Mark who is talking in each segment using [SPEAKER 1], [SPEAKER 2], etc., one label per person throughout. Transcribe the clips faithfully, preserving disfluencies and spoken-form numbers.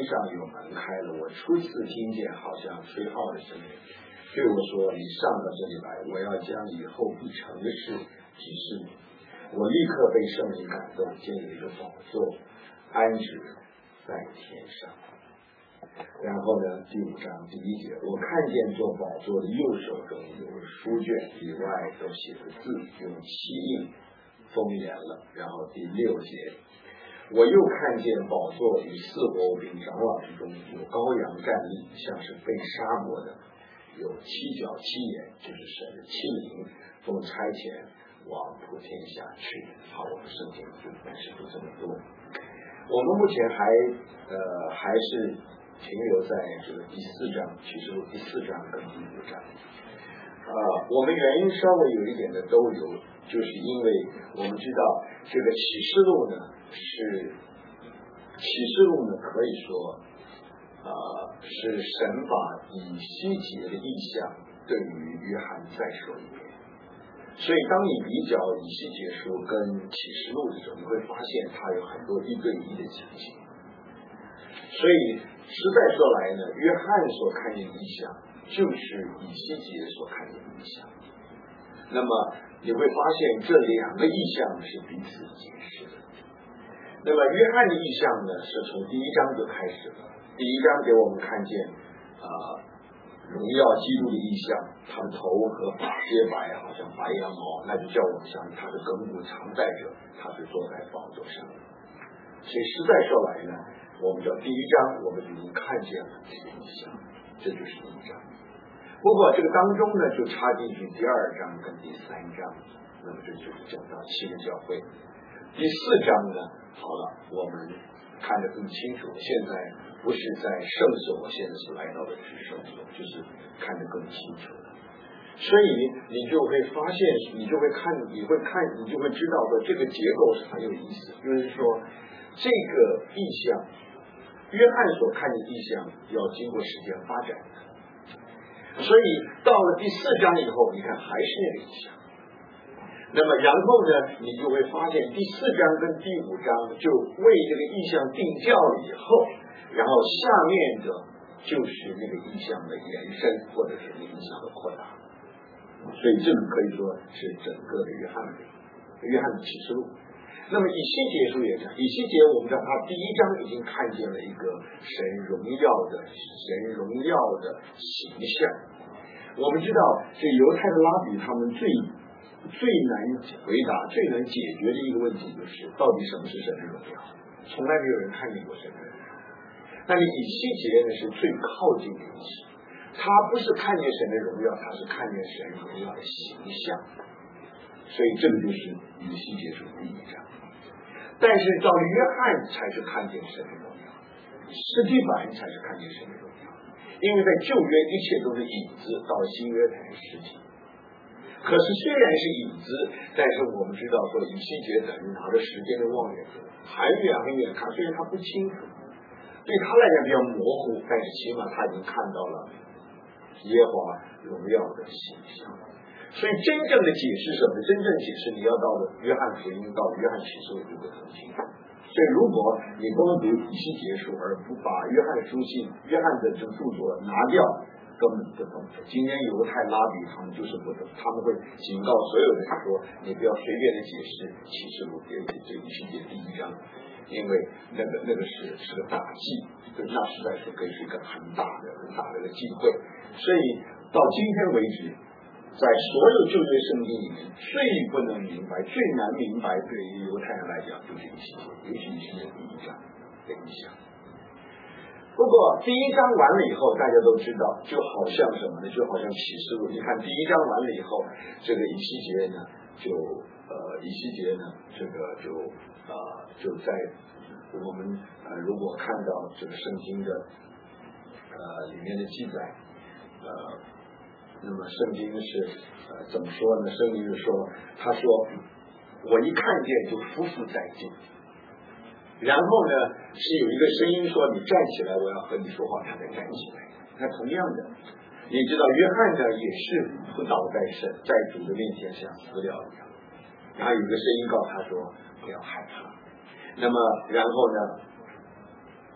[SPEAKER 1] 上有门开了，我初次听见好像吹号的声音，对我说：“你上到这里来，我要将以后必成的事指示你。”我立刻被圣灵感动，见有一个宝座安置在天上。然后呢，第五章第一节，我看见坐宝座的右手中有书卷，里外都写着字，用漆印封严了。然后第六节，我又看见宝座与四活物并长老之中有羔羊站立，像是被杀过的，有七角七眼，就是神的七灵，奉差遣往普天下去。好，我们圣经但是不这么多。我们目前还呃还是停留在这个第四章，启示录第四章跟第五章。呃，我们原因稍微有一点的都有，就是因为我们知道这个启示录呢是启示录呢可以说呃是神把以西结的意象对于约翰再说一遍。所以当你比较以西结书跟启示录的时候，你会发现它有很多一对一的情形。所以实在说来呢，约翰所看见的意象就是以西结所看见的意象。那么你会发现这两个意象是彼此解释的。那么约翰的意象呢，是从第一章就开始了。第一章给我们看见啊、呃、荣耀基督的意象，他的头和发皆白，好像白羊毛，那就叫我们相信他的亘古常在者，他是坐在宝座上的。所以实在说来呢，我们叫第一章我们已经看见了这个意象，这就是第一章。不过这个当中呢，就插进去第二章跟第三章，那么这就是讲到七个教会。第四章呢，好了，我们看得更清楚，现在不是在圣所，现在是来到的是圣所，就是看得更清楚了。所以你就会发现，你就会看，你会看，你就会知道说这个结构是很有意思，就是说这个意象，约翰所看的意象要经过时间发展的。所以到了第四章以后，你看还是那个意象。那么然后呢，你就会发现第四章跟第五章就为这个意象定教了以后，然后下面的就是那个意象的延伸，或者是那个意象的扩大。所以这个可以说是整个的约翰的约翰的启示录。那么以西结书也讲，以西结我们知道他第一章已经看见了一个神荣耀的神荣耀的形象。我们知道这犹太的拉比他们最最难回答最难解决的一个问题就是到底什么是神的荣耀，从来没有人看见过神的荣耀。但是以西结呢是最靠近的一些，他不是看见神的荣耀，他是看见神荣耀的形象。所以这个就是以西结书第一章。但是到了约翰才是看见神的荣耀，实际版才是看见神的荣耀。因为在旧约一切都是影子，到了新约才是实体。可是虽然是影子，但是我们知道说以西结等于拿着时间的望远镜，很远很远看，虽然他不清楚，对他来讲比较模糊，但是起码他已经看到了耶和华荣耀的形象。所以真正的解释什么？真正解释你要到了约翰福音，到约翰启示录就会很清楚。所以如果你光读以西结书而不把约翰书信、约翰的这个著作拿掉，根本不懂。今天犹太拉比他们就是不懂，他们会警告所有人说，你不要随便的解释启示录这这以西结第一章，因为那个那个是是个打击，对那实在是可以是一个很大的很大的一个机会。所以到今天为止，在所有旧约圣经里面，最不能明白、最难明白，对于犹太人来讲，就是以西结，尤其是第一章的意象。不过第一章完了以后，大家都知道，就好像什么呢？就好像启示录，你看第一章完了以后，这个以西结呢，就呃以西结呢，这个就呃就在我们呃如果看到这个圣经的呃里面的记载，呃。那么圣经是呃怎么说呢？圣经是说，他说我一看见就匍匐在地，然后呢是有一个声音说你站起来，我要和你说话，他才站起来。那同样的，你知道约翰呢也是不倒在神在主的面前像死了一样，然后有一个声音告诉他说不要害怕。那么然后呢，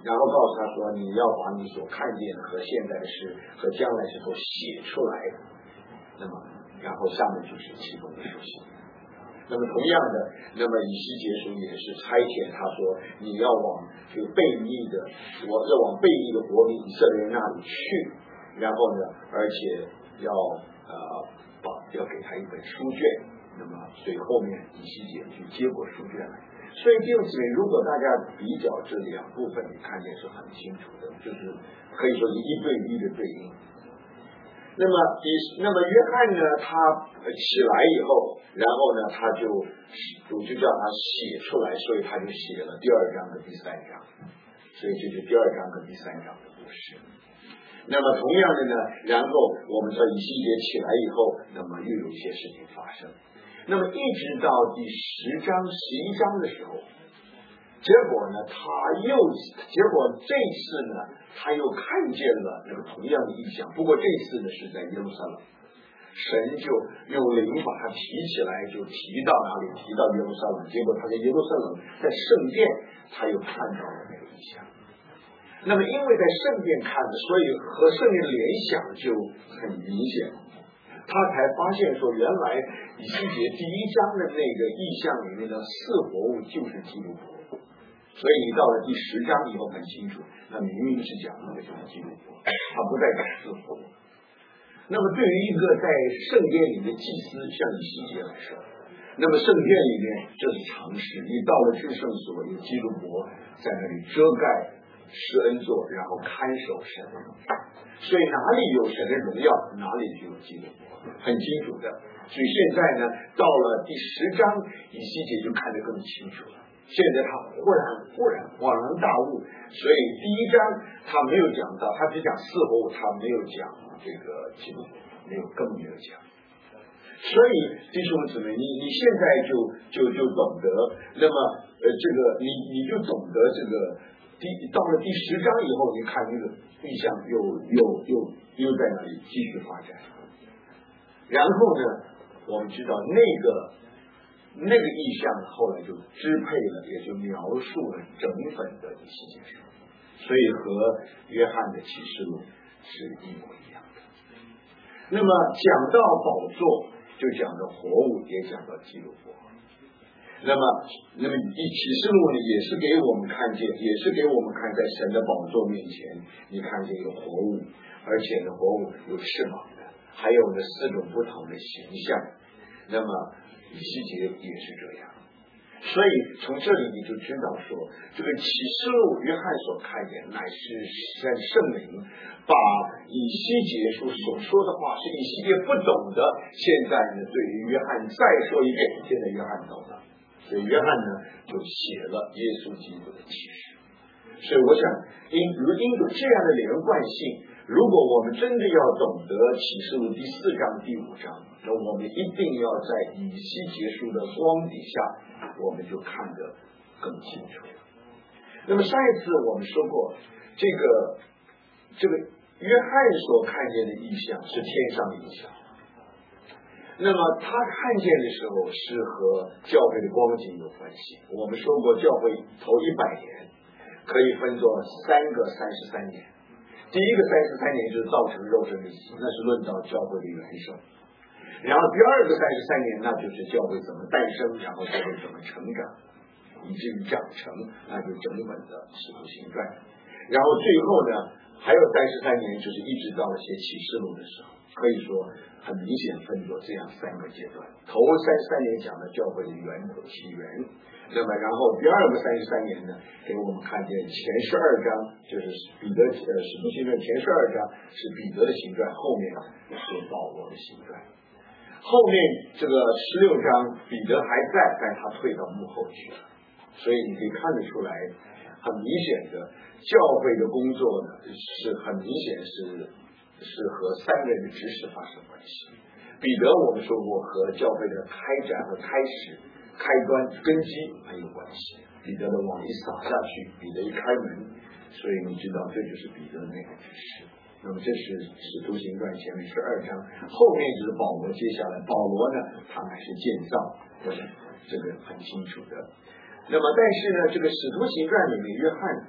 [SPEAKER 1] 然后告诉他说，你要把你所看见的和现在的事和将来事都写出来。那么，然后下面就是其中的书信。那么同样的，那么以西结书也是差遣他说，你要往这个悖逆的，我要往悖逆的国民以色列那里去，然后呢，而且要呃把要给他一本书卷。那么，所以后面以西结去接过书卷来。所以弟兄姊妹，如果大家比较这两部分，你看见是很清楚的，就是可以说是一对一的对应。那么以那么约翰呢，他起来以后，然后呢，他就主就叫他写出来，所以他就写了第二章和第三章，所以这是第二章和第三章的故事。那么同样的呢，然后我们说以西结起来以后，那么又有一些事情发生。那么一直到第十章、十一章的时候，结果呢，他又结果这次呢，他又看见了那个同样的意象，不过这次呢是在耶路撒冷，神就用灵把他提起来，就提到哪里？提到耶路撒冷。结果他在耶路撒冷，在圣殿，他又看到了那个意象。那么因为在圣殿看的，所以和圣殿的联想就很明显。他才发现说，原来以西结第一章的那个意象里面的四活物就是基督徒，所以你到了第十章以后很清楚，那明明是讲那个就是基督徒，他不再讲四活物。那么对于一个在圣殿里的祭司，像以西结来说，那么圣殿里面这是常识，你到了至圣所，有基督伯在那里遮盖施恩座，然后看守神的荣耀，所以哪里有神的荣耀，哪里就有基督伯，很清楚的。所以现在呢，到了第十章，以西结就看得更清楚了。现在他忽然忽然恍然大悟，所以第一章他没有讲到，他只讲四活物，他没有讲这个基督伯，没有更没有讲。所以弟兄姊妹，你你现在就就就懂得，那么呃这个你你就懂得这个。第到了第十章以后，你看这个意象又又又又在那里继续发展。然后呢，我们知道那个那个意象后来就支配了，也就描述了整本的以西结书，所以和约翰的启示录是一模一样的。那么讲到宝座，就讲到活物，也讲到基督伯。那么，那么以启示录呢，也是给我们看见，也是给我们看在神的宝座面前，你看见有活物，而且呢，活物有翅膀的，还有呢四种不同的形象。那么以西结也是这样，所以从这里你就知道说，这个启示录约翰所看见，乃是在圣灵把以西结书所说的话，是以西结不懂的，现在呢对于约翰再说一遍，现在约翰懂了。所以约翰呢就写了耶稣基督的启示。所以我想因如因有这样的连贯性，如果我们真的要懂得启示录第四章第五章，那我们一定要在以西结书的光底下，我们就看得更清楚。那么上一次我们说过，这个这个约翰所看见的意象是天上的意象，那么他看见的时候是和教会的光景有关系。我们说过，教会头一百年可以分作三个三十三年。第一个三十三年就是造成肉身的死，那是论到教会的元首。然后第二个三十三年，那就是教会怎么诞生，然后教会怎么成长，以至于长成，那就整本的使徒行传。然后最后呢，还有三十三年，就是一直到了写启示录的时候，可以说很明显分作这样三个阶段。头三十三年讲的教会的源头起源，那么然后第二个三十三年呢，给我们看见前十二章就是彼得呃使徒行传前十二章是彼得的行传，后面是保罗的行传。后面这个十六章彼得还在，但他退到幕后去了。所以你可以看得出来，很明显的教会的工作呢，是很明显是是和三个人的指使发生关系。彼得我们说过和教会的开展和开始开端根基很有关系。彼得的网一撒下去，彼得一开门，所以你知道这就是彼得的那个指示。那么这是使徒行传前面十二章，后面就是保罗，接下来保罗呢他还是建造，我想这个很清楚的。那么但是呢，这个使徒行传里面约翰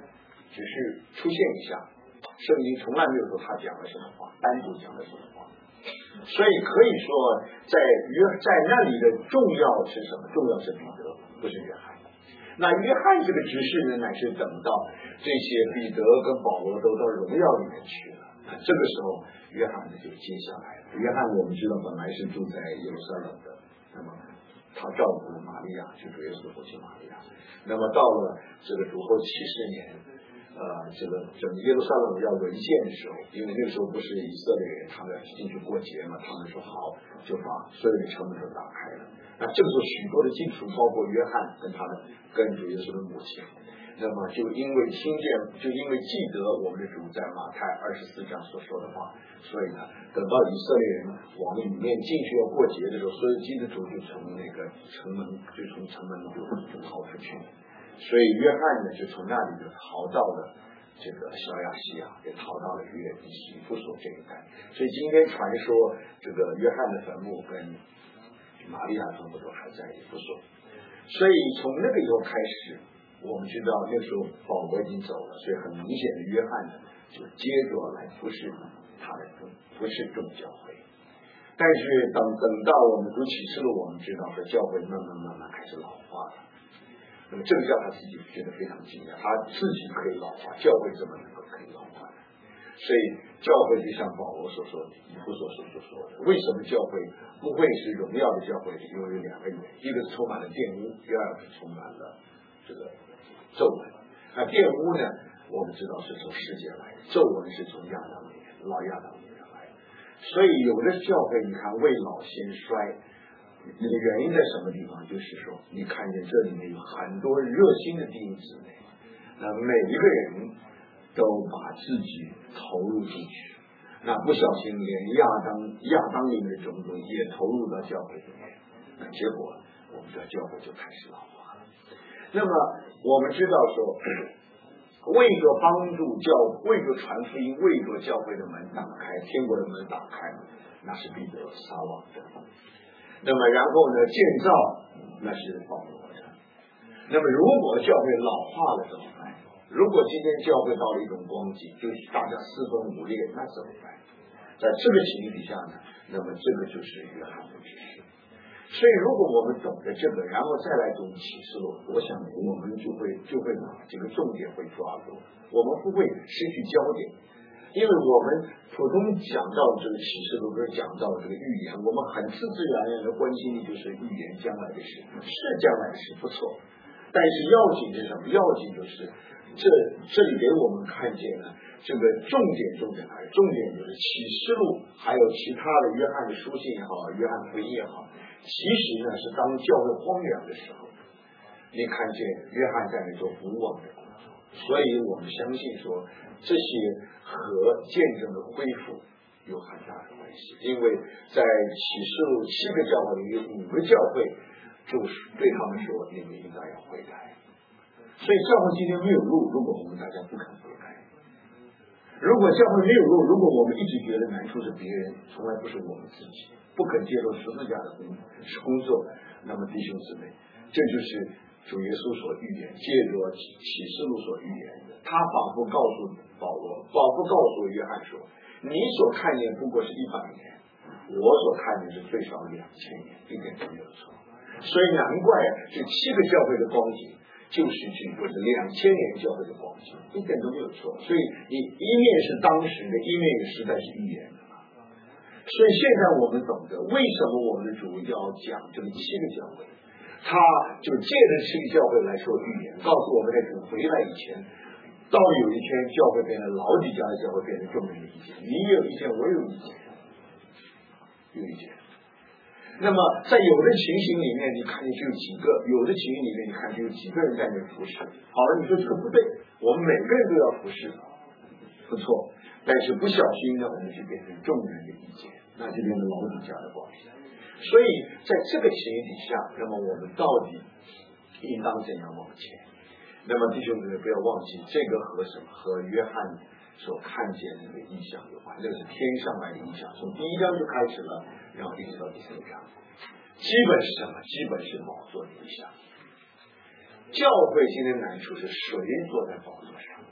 [SPEAKER 1] 只是出现一下，圣经从来没有说他讲了什么话，单独讲了什么话。所以可以说在约在那里的重要是什么？重要是彼得，不是约翰。那约翰这个执事呢，乃是等到这些彼得跟保罗都到荣耀里面去了，这个时候约翰呢就接下来了。约翰我们知道本来是住在耶路撒冷的，那么他照顾了玛利亚，就主耶稣的父亲玛利亚。那么到了这个主后七十年，呃，这个整个耶路撒冷要沦陷的时候，因为那个时候不是以色列人他们进去过节嘛，他们说好，就把所有的城门都打开了。那这个时候许多的进出，包括约翰跟他的跟主耶稣的母亲，那么就因为听见，就因为记得我们的主在马太二十四章所说的话，所以呢，等到以色列人往里面进去要过节的时候，所有基督徒就从那个城门，就从城门就就逃出去。所以约翰呢，就从那里就逃到了这个小亚细亚，也逃到了约以弗所这一带。所以今天传说这个约翰的坟墓跟玛利亚坟墓都还在以弗所。所以从那个以后开始，我们知道那时候保罗已经走了，所以很明显的约翰呢就接着来服侍他的服侍众教会。但是等等到我们读启示录，我们知道说教会慢慢慢慢开始老化了。那么这个叫他自己觉得非常惊讶，他自己可以老化，教会怎么能够可以老化呢？所以教会就像保罗所说的，以弗所所说的，为什么教会不会是荣耀的教会？因为有两个原因，一个是充满了玷污，第二个是充满了这个皱纹。那玷污呢，我们知道是从世界来的，皱纹是从亚当里面老亚当里面来的。所以有的教会你看未老先衰，那个原因在什么地方？就是说你看见这里面有很多热心的弟兄姊妹，那每一个人都把自己投入进去，那不小心连亚当亚当里面的种种也投入到教会里面，那结果我们的教会就开始老化了。那么我们知道说，为着帮助教，为着传福音，为着教会的门打开，天国的门打开，那是彼得撒网的。那么然后呢，建造那是保罗的。那么如果教会老化了怎么办？如果今天教会到了一种光景，就是大家四分五裂，那怎么办？在这个情形底下呢，那么这个就是约翰的指示。所以如果我们懂得这个，然后再来读启示录，我想我们就会就会把这个重点会抓住，我们不会失去焦点。因为我们普通讲到这个启示录，不是讲到这个预言，我们很自自然然的关心的就是预言将来的事，是将来的事不错，但是要紧是什么？要紧就是这这里给我们看见了这个重点，重点来，重点就是启示录，还有其他的约翰的书信也好，约翰福音也好，其实呢是当教会荒凉的时候，你看见约翰在那做补网的工作，所以我们相信说这些和见证的恢复有很大的关系，因为在启示录七个教会里有五个教会就是对他们说你们应该要悔改，所以教会今天没有路，如果我们大家不肯悔改，如果教会没有路，如果我们一直觉得难处是别人，从来不是我们自己，不肯接受十字架的工工作，那么弟兄姊妹，这就是主耶稣所预言，借着启示录所预言的。他仿佛告诉保罗，仿佛告诉约翰说，你所看见不过是一百年，我所看见是最少两千年，一点都没有错。所以难怪这七个教会的光景就是指或者两千年教会的光景，一点都没有错。所以你一面是当时的，一面也实在是预言的。所以现在我们懂得为什么我们的主要讲这个七个教会，他就借着七个教会来说预言，告诉我们在主回来以前，到有一天教会变成老底家的教会变成众人的意见，你有意见，我有意见，有意见。那么在有的情形里面，你看见就有几个；有的情形里面，你看就有几个人在那服侍。好了，你说这个不对，我们每个人都要服侍，不错。但是不小心呢，我们就变成众人的意见，那就变成老底家的光景。所以在这个情形底下，那么我们到底应当怎样往前？那么弟兄姊妹不要忘记，这个和什么？和约翰所看见的那个意象有关，这个是天上来的意象，从第一章就开始了，然后一直到第四章，基本是什么？基本是宝座的意象。教会今天难处是谁坐在宝座上？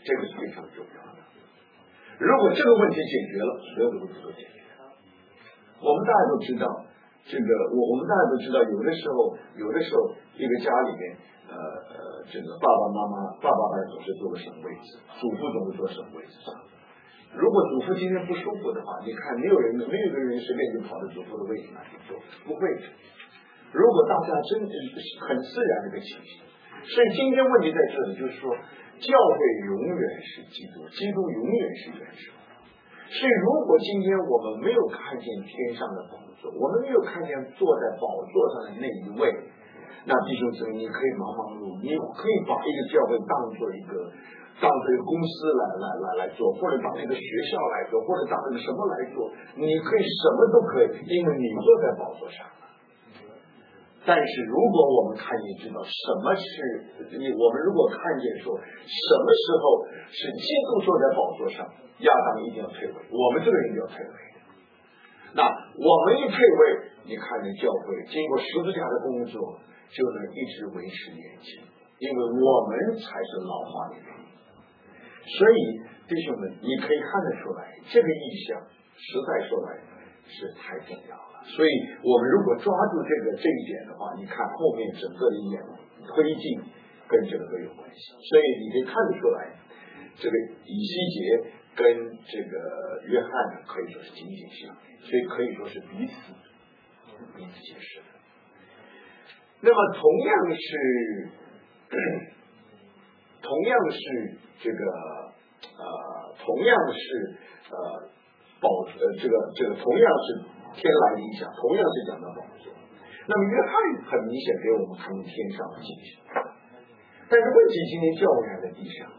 [SPEAKER 1] 这个是非常重要的。如果这个问题解决了，所有的问题都解决了。我们大家都知道，这个我我们大家都知道，有的时候有的时候一个家里面，呃呃，这个爸爸妈妈爸爸爸总是坐个省位置，祖父总是坐省位置上。如果祖父今天不舒服的话，你看没有人没有一个人随便就跑到祖父的位置那去坐，不会的。如果大家真的很自然的一个情形，所以今天问题在这里，就是说教会永远是基督，基督永远是元首。所以如果今天我们没有看见天上的宝座，我们没有看见坐在宝座上的那一位，那弟兄姊妹，你可以忙忙碌碌，你可以把一个教会当做一个当这个公司来来来来做，或者当这个学校来做，或者当这个什么来做，你可以什么都可以，因为你坐在宝座上。但是如果我们看见知道什么是你，我们如果看见说什么时候是基督坐在宝座上，亚当一定要退位，我们这个人就要退位。那我们一退位，你看见教会经过十字架的工作，就能一直维持年轻，因为我们才是老化的原因。所以弟兄们，你可以看得出来，这个意象实在说来是太重要了。所以我们如果抓住这个这一点的话，你看后面整个的演推进跟这个都有关系。所以你可以看得出来，这个以西结跟这个约翰可以说是紧紧相连，所以可以说是彼此彼此解释的。那么同样是同样是这个呃同样是呃保呃这个这个同样是天来的意象，同样是讲到宝座。那么约翰很明显给我们看天上的景象，但是问题今天教会还在地上，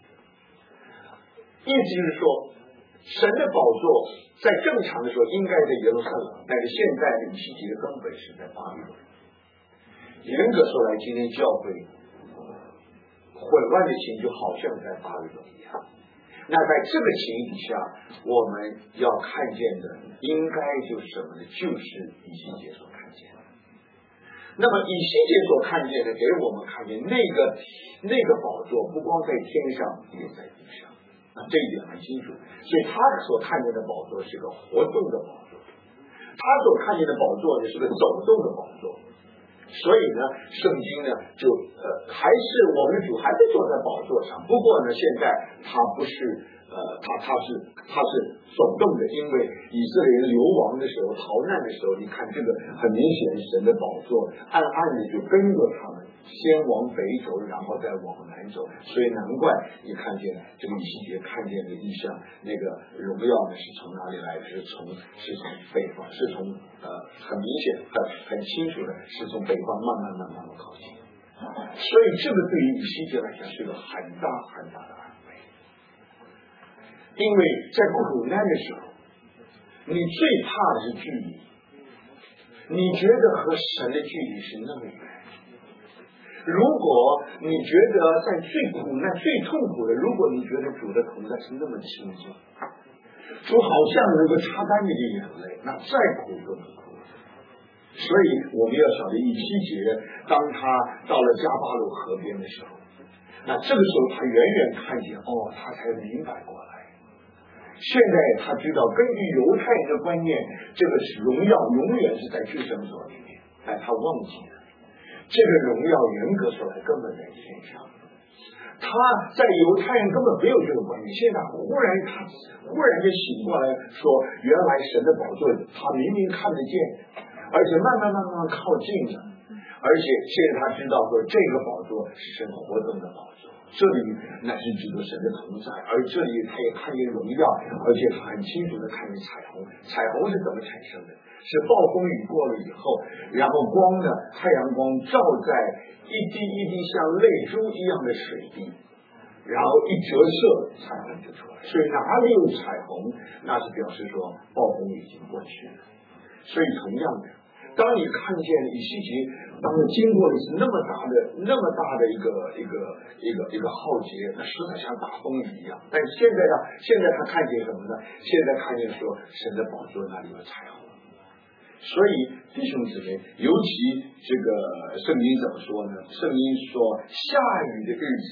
[SPEAKER 1] 意思就是说神的宝座在正常的时候应该在耶路撒冷，但是现在的以西结根本是在巴比伦。严格说来，今天教会混乱的情就好像在巴比伦一样。那在这个情形底下，我们要看见的应该就是什么呢？就是以西结所看见的。那么以西结所看见的，给我们看见那个那个宝座不光在天上，也在地上。那这一点很清楚。所以他所看见的宝座是个活动的宝座，他所看见的宝座也是个走动的宝座。所以呢，圣经呢就呃还是我们的主还是坐在宝座上，不过呢现在他不是呃他他是他是走动的，因为以色列人流亡的时候逃难的时候，你看这个很明显神的宝座暗暗的就跟着他们，先往北走，然后再往南走，所以难怪你看见这个以西结看见的异象，那个荣耀呢是从哪里来的？是从是从北方，是从呃很明显很很清楚的是从北方慢慢慢慢的靠近。所以这个对于以西结来讲是个很大很大的安慰，因为在苦难的时候，你最怕的是距离，你觉得和神的距离是那么远。如果你觉得在最苦难最痛苦的，如果你觉得主的同在是那么亲近，主好像能够擦干你的眼泪，那再苦都能苦。所以我们要晓得以西结当他到了加巴鲁河边的时候，那这个时候他远远看见，哦，他才明白过来。现在他知道根据犹太人的观念，这个是荣耀永远是在至圣所里面，但他忘记了这个荣耀严格说来根本在天上。他在犹太人根本没有这个观念，现在忽然他忽然就醒过来说，原来神的宝座他明明看得见，而且慢慢慢慢靠近了，而且现在他知道说这个宝座是神活动的宝座，这里乃是指着神的同在，而这里他也看见荣耀，而且他很清楚的看见彩虹。彩虹是怎么产生的？是暴风雨过了以后，然后光呢，太阳光照在一滴一滴像泪珠一样的水滴，然后一折射，彩虹就出来。所以哪里有彩虹，那是表示说暴风雨已经过去了。所以同样的，当你看见以西结当时经过的是那么大的那么大的一个一个一个一个浩劫，那实在像大风雨一样。但是现在呢，现在他看见什么呢？现在看见说神的宝座那里有彩虹。所以弟兄姊妹，尤其这个圣经怎么说呢？圣经说下雨的日子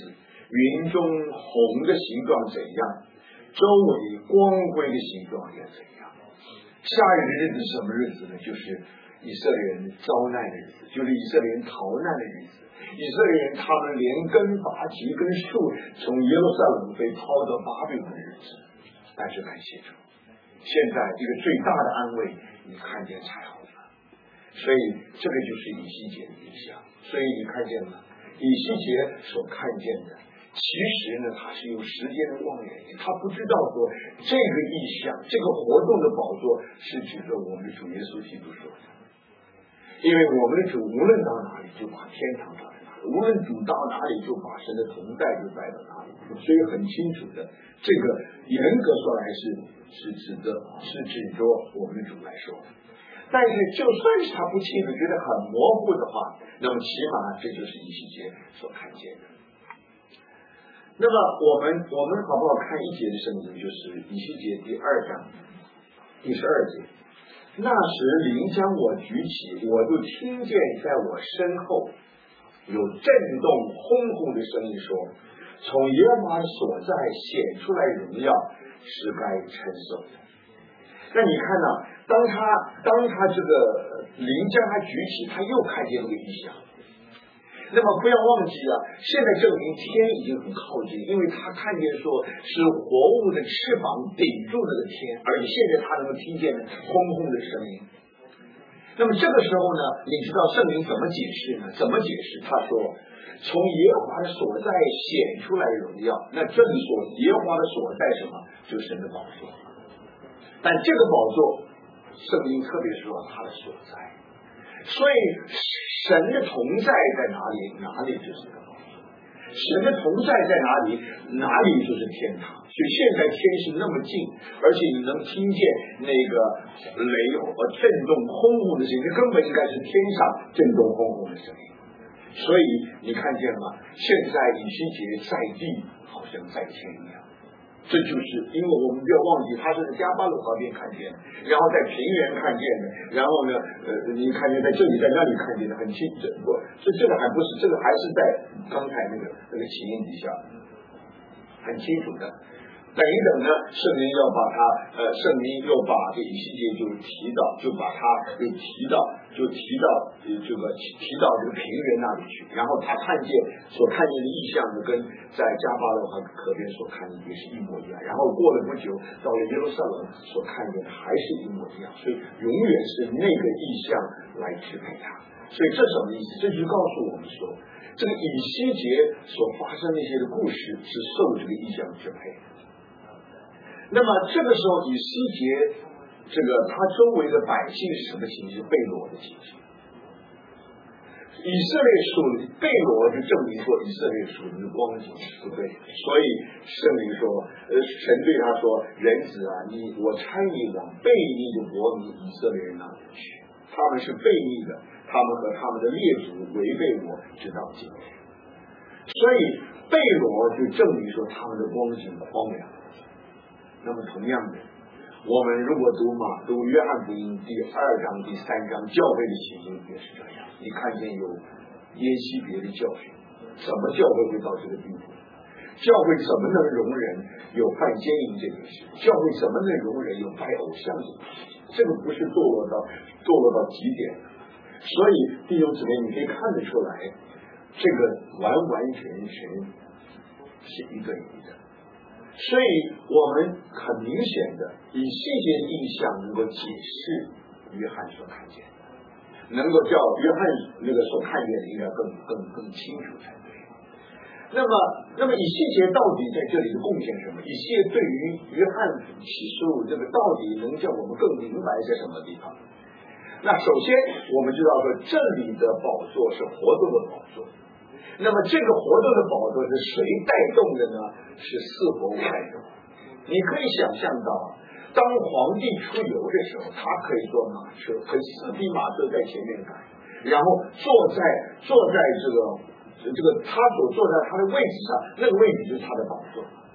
[SPEAKER 1] 云中红的形状怎样，周围光辉的形状也怎样。下一个日子什么日子呢？就是以色列人遭难的日子，就是以色列人逃难的日子。以色列人他们连根拔起一根树，从耶路撒冷被抛到巴比伦的日子。但是感谢主，现在这个最大的安慰你看见彩虹了。所以这个就是以西结的意象。所以你看见了以西结所看见的，其实呢他是有时间的望远镜，他不知道说这个意象，这个活动的宝座是指着我们的主耶稣基督说的。因为我们的主无论到哪里就把天堂带到哪里，无论主到哪里就把神的同在就带到哪里，所以很清楚的，这个严格说来是是指的是指着我们的主来说。但是就算是他不清楚，觉得很模糊的话，那么起码这就是以西结所看见的。那么我们我们好不好看一节的圣经，就是以西结第二章第十二节。那时灵将我举起，我就听见在我身后有震动轰轰的声音说，从耶和华的所在显出来荣耀，是该称颂的。那你看呢、啊、当他当他这个灵将他举起，他又看见这个异象。那么不要忘记啊，现在证明天已经很靠近，因为他看见说是活物的翅膀顶住那个天，而且现在他能够听见轰轰的声音。那么这个时候呢，你知道圣灵怎么解释呢？怎么解释？他说从耶和华的所在显出来荣耀。那这里说耶和华的所在什么？就是神的宝座。但这个宝座圣灵特别说他的所在，所以神的同在在哪里，哪里就是个宝座；神的同在在哪里，哪里就是天堂。所以现在天是那么近，而且你能听见那个雷和震动轰轰的声音，根本应该是天上震动轰轰的声音。所以你看见吗？现在以西结在地好像在天一样。这就是因为我们不要忘记，他是在加巴鲁河边看见的，然后在平原看见的，然后呢，呃，你看见在这里，在那里看见的，很清楚。不，这这个还不是，这个还是在刚才那个那个起因底下，很清楚的。等一等呢，圣灵要把他，呃，圣灵又把这以西结就提到，就把他又提到，就提到呃这个提到这个平原那里去，然后他看见所看见的异象呢，跟在加巴勒和河边所看见也是一模一样。然后过了不久，到了耶路撒冷所看见的还是一模一样，所以永远是那个意象来支配他。所以这什么意思？这就是告诉我们说，这个以西结所发生那些的故事是受这个意象支配的。那么这个时候以西结这个他周围的百姓是什么情形？被掳的情形。以色列属被掳就证明说以色列属于光景，对不对？所以圣灵说，呃，神对他说：“人子啊，你我差你往悖逆的国民以色列人那里去，他们是悖逆的，他们和他们的列祖违背我，直到今天。”所以被掳就证明说他们的光景荒凉。那么同样的，我们如果读马读约翰福音第二章第三章，教会的情形也是这样。你看见有耶西别的教训，怎么教会会到这个地步？教会怎么能容忍有犯奸淫这件事？教会怎么能容忍有拜偶像这件事？这个不是堕落到堕落到极点的。所以弟兄姊妹，你可以看得出来，这个完完全全是一个一个。所以我们很明显的以这些印象能够解释约翰所看见的，能够叫约翰那个所看见的应该更更更清楚才对。那么那么以西结到底在这里的贡献什么？以西结对于约翰启示录这个到底能叫我们更明白在什么地方？那首先我们知道说这里的宝座是活动的宝座，那么这个活动的宝座是谁带动的呢？是四活物带动。你可以想象到，当皇帝出游的时候，他可以坐马车，可以四匹马车在前面赶，然后坐在坐在这个这个他所坐在他的位置上，那个位置就是他的宝座。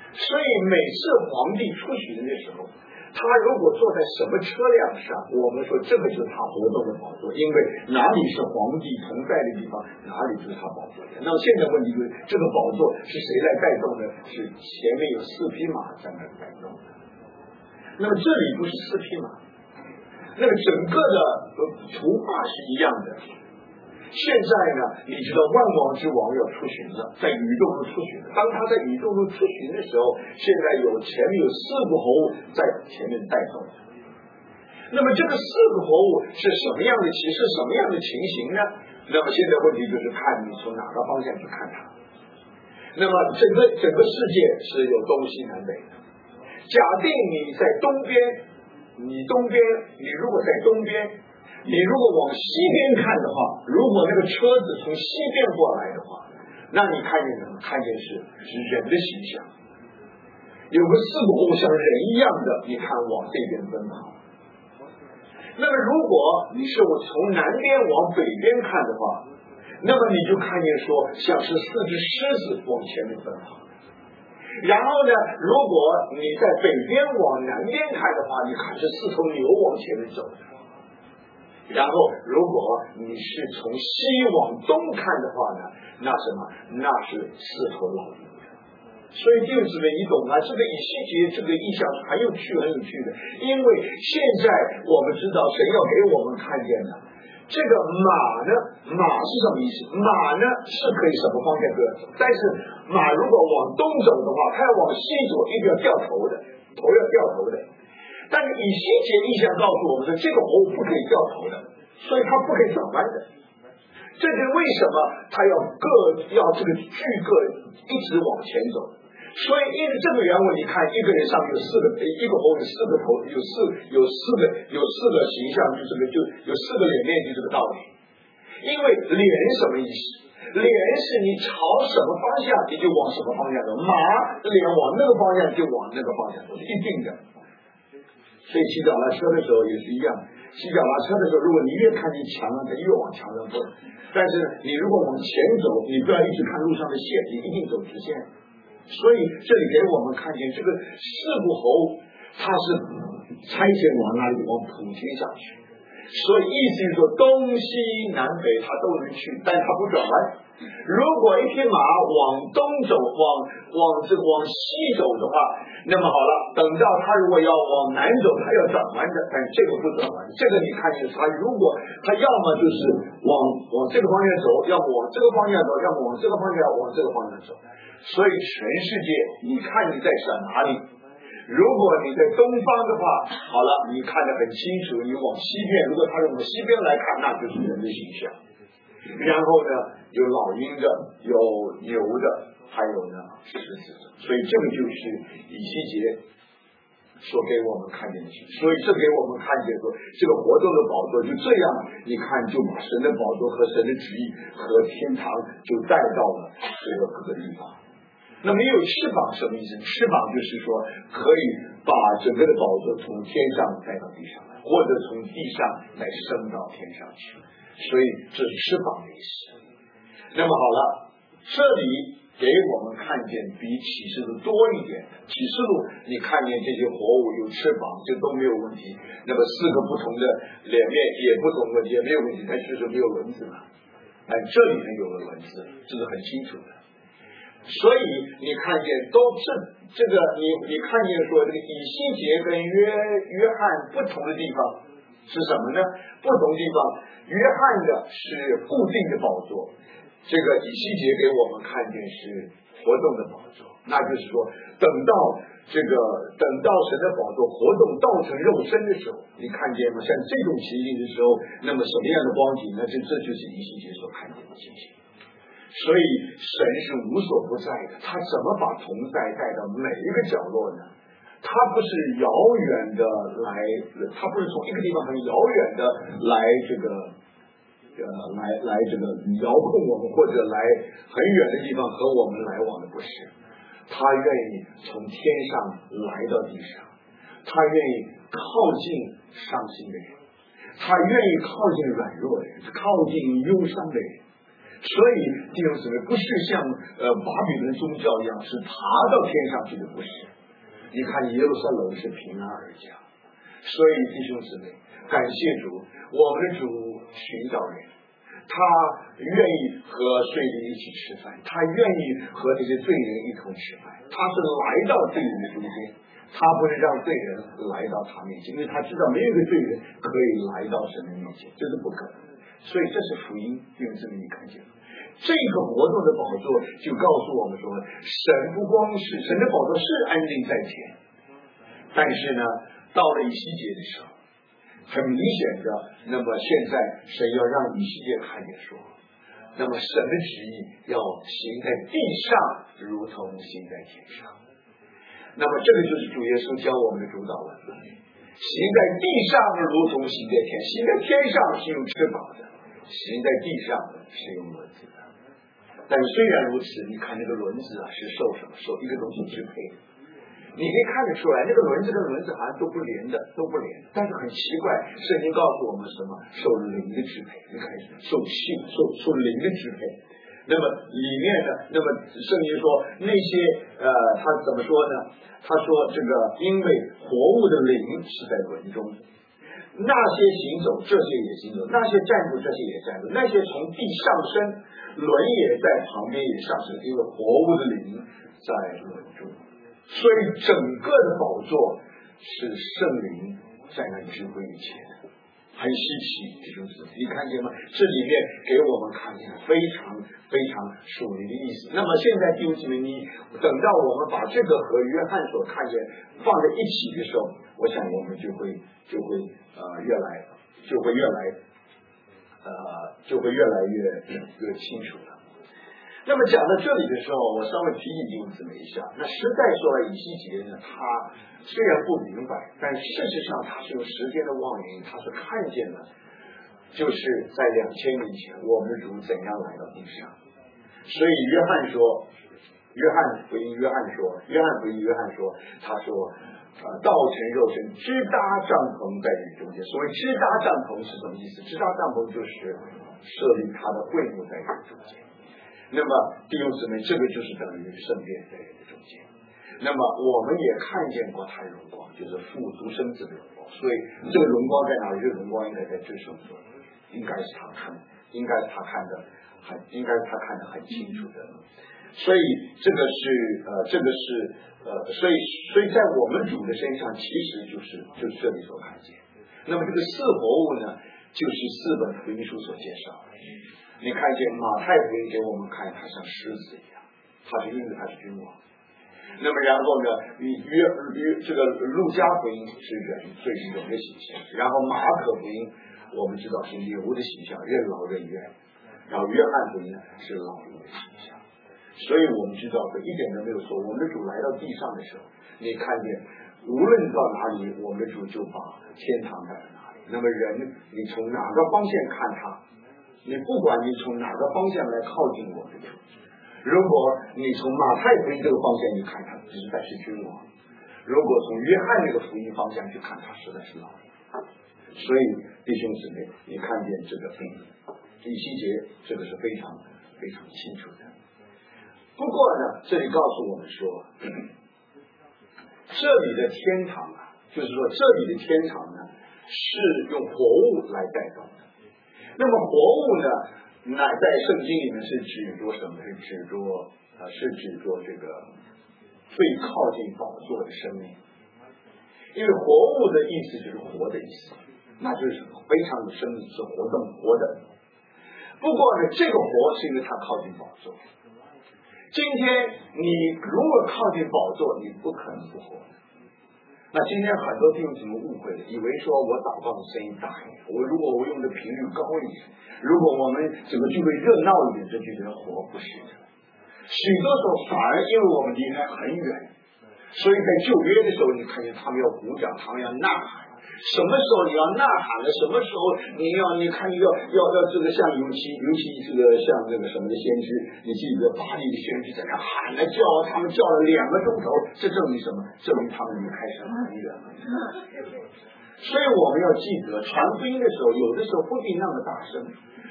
[SPEAKER 1] 所以每次皇帝出巡的时候，他如果坐在什么车辆上，我们说这个就是他活动的宝座，因为哪里是皇帝同在的地方，哪里就是他宝座的。那么现在问题就是这个宝座是谁来带动呢？是前面有四匹马在那带动的。那么这里不是四匹马，那个整个的图画是一样的。现在呢，你知道万王之王要出巡了，在宇宙中出巡了。当他在宇宙中出巡的时候，现在有前面有四个活物在前面带动。那么这个四个活物是什么样的其是什么样的情形呢？那么现在问题就是看你从哪个方向去看它。那么整个整个世界是有东西南北的。假定你在东边，你东边，你如果在东边。你如果往西边看的话，如果那个车子从西边过来的话，那你看见什么？看见是是人的形象，有个四个活物像人一样的，你看往这边奔跑。那么如果你是我从南边往北边看的话，那么你就看见说像是四只狮子往前面奔跑。然后呢，如果你在北边往南边看的话，你看是四头牛往前面走的。然后如果你是从西往东看的话呢，那什么？那是四头老鹰。所以弟兄姊妹，你懂吗？这个以西结这个意象很有趣很有趣的，因为现在我们知道神要给我们看见的这个马呢，马是什么意思？马呢是可以什么方向都要走，但是马如果往东走的话，它要往西走，一定要掉头的，头要掉头的。但是以西结意象告诉我们说，这个活物不可以掉头的，所以它不可以转弯的。这是为什么它要各要这个巨个一直往前走。所以因为这个原文，你看一个人上面有四个，一个活物有四个头，有四有四个有四个形象，就这个就有四个脸面，就这个道理。因为脸什么意思？脸是你朝什么方向，你就往什么方向走；马脸往那个方向就往那个方向走，是一定的。所以骑脚踏车的时候也是一样，骑脚踏车的时候，如果你越看见墙上，它越往墙上走。但是你如果往前走，你不要一直看路上的线，你一定走直线。所以这里给我们看见这个四部猴，它是差遣往哪里？往普天下去。所以意思是说，东西南北它都能去，但它不转弯。如果一匹马往东走，往往这往西走的话，那么好了，等到它如果要往南走，它要转弯的，但这个不转弯。这个你看见它，如果它要么就是往往这个方向走，要么往这个方向走，要么往这个方向往这个方向走。所以全世界，你看你在哪里？如果你在东方的话，好了，你看得很清楚，你往西边，如果他是往西边来看，那就是人的形象。然后呢，有老鹰的，有牛的，还有呢狮子的。所以这个就是以西结所给我们看见的。所以这给我们看见说，这个活动的宝座就这样，你看就把神的宝座和神的旨意和天堂就带到了这个各个地方。那么也有翅膀什么意思？翅膀就是说可以把整个的宝座从天上带到地上来，或者从地上再升到天上去，所以这是翅膀的意思。那么好了，这里给我们看见比启示录多一点。启示录你看见这些活物有翅膀，这都没有问题。那么四个不同的脸面也不同问题，也没有问题，它就是没有轮子嘛。但这里面有了轮子，这是很清楚的。所以你看见都是这个，你你看见说这个以西结跟约约翰不同的地方是什么呢？不同地方，约翰的是固定的宝座，这个以西结给我们看见是活动的宝座，那就是说，等到这个等到神的宝座活动道成肉身的时候，你看见吗？像这种情形的时候，那么什么样的光景呢？这这就是以西结所看见的情形。所以神是无所不在的，他怎么把同在带到每一个角落呢？他不是遥远的来，他不是从一个地方很遥远的来这个呃来来这个遥控我们，或者来很远的地方和我们来往的，不是。他愿意从天上来到地上，他愿意靠近伤心的人，他愿意靠近软弱的人，靠近忧伤的人。 所以弟兄姊妹，不是像呃巴比伦宗教一样是爬到天上去的，不是。你看耶路撒冷是平安而降，所以弟兄姊妹，感谢主，我们的主寻找人，他愿意和罪人一起吃饭，他愿意和这些罪人一同吃饭，他是来到罪人的中间，他不是让罪人来到他面前，因为他知道没有一个罪人可以来到神的面前，这是不可能。所以这是福音，弟兄姊妹，你看见了这个活动的宝座，就告诉我们说，神不光是神的宝座是安定在前，但是呢，到了以西结的时候，很明显的，那么现在神要让以西结看见说，那么神的旨意要行在地上，如同行在天上。那么这个就是主耶稣教我们的主导文，行在地上如同行在天，行在天上是用翅膀的，行在地上是用轮子的。但是虽然如此，你看那个轮子啊，是受什么？受一个东西支配的。你可以看得出来，那个轮子跟轮子好像都不连的，都不连的。但是很奇怪，圣经告诉我们什么？受灵的支配。你看，受气，受受灵的支配。那么里面呢？那么圣经说那些呃，他怎么说呢？他说这个，因为活物的灵是在轮中，那些行走，这些也行走；那些站住，这些也站住；那些从地上升，轮也在旁边也上升，因为活物的灵在轮中。所以整个的宝座是圣灵在那指挥一切的，很稀奇，弟兄姊妹，你看见吗？这里面给我们看见非常非常属灵的意思。那么现在弟兄姊妹，你等到我们把这个和约翰所看见放在一起的时候，我想我们就会就会呃越来就会越来呃就会越来越越清楚了。那么讲到这里的时候，我稍微提醒弟兄姊妹一下，那实在说来，以西结呢，他虽然不明白，但事实上他是用时间的望远镜，他是看见了，就是在两千年前我们的主怎样来到地上。所以约翰说，约翰福音约翰说，约翰福音约翰说，他说呃，道成肉身，支搭帐篷在你中间。所谓支搭帐篷是什么意思？支搭帐篷就是设立他的会幕在你中间。那么弟兄姊妹，这个就是等于圣殿在人的中间。那么我们也看见过他的荣光，就是父独生子的荣光。所以这个荣光在哪里？这个荣光应该在至圣所，应该是他看，应该是他看的很，应该是他看得很清楚的。所以这个是呃，这个是呃，所以所以在我们主的身上，其实就是就是这里所看见。那么这个四活物呢，就是四本福音书所介绍的。你看见马太福音给我们看，他像狮子一样，他是因为他是君王。那么然后呢，约约这个路加福音是人最人的形象，然后马可福音我们知道是牛的形象，任劳任怨，然后约翰福音是老鹰的形象。所以我们知道这一点都没有错。我们的主来到地上的时候，你看见无论到哪里，我们的主就把天堂摆在哪里。那么人，你从哪个方向看他？你不管你从哪个方向来靠近我们的主，如果你从马太福音这个方向你看他实在是君王，如果从约翰这个福音方向去看他实在是老鹰。所以弟兄姊妹，你看见这个以西结，这个是非常非常清楚的。不过呢，这里告诉我们说，这里的天堂啊，就是说这里的天堂呢是用活物来带动的。那么活物呢，那在圣经里面是指着什么？是指着啊、呃，是指着这个最靠近宝座的生命。因为活物的意思就是活的意思，那就是非常有生命，是活动活的。不过呢，这个活是因为它靠近宝座。今天你如果靠近宝座，你不可能不活的。那今天很多弟兄姊妹误会了，以为说我祷告的声音大一点，我如果我用的频率高一点，如果我们整个聚会热闹一点，这就叫活，不是的。许多时候反而因为我们离开很远，所以在旧约的时候，你看见他们要鼓掌，他们要呐喊。什么时候你要呐喊了？什么时候你要你看要要要这个像尤其尤其这个像这个什么的先知，你记得巴黎的先知在那喊了叫，他们叫了两个钟头，这证明什么？证明他们离开神很远。所以我们要记得传福音的时候，有的时候不必那么大声。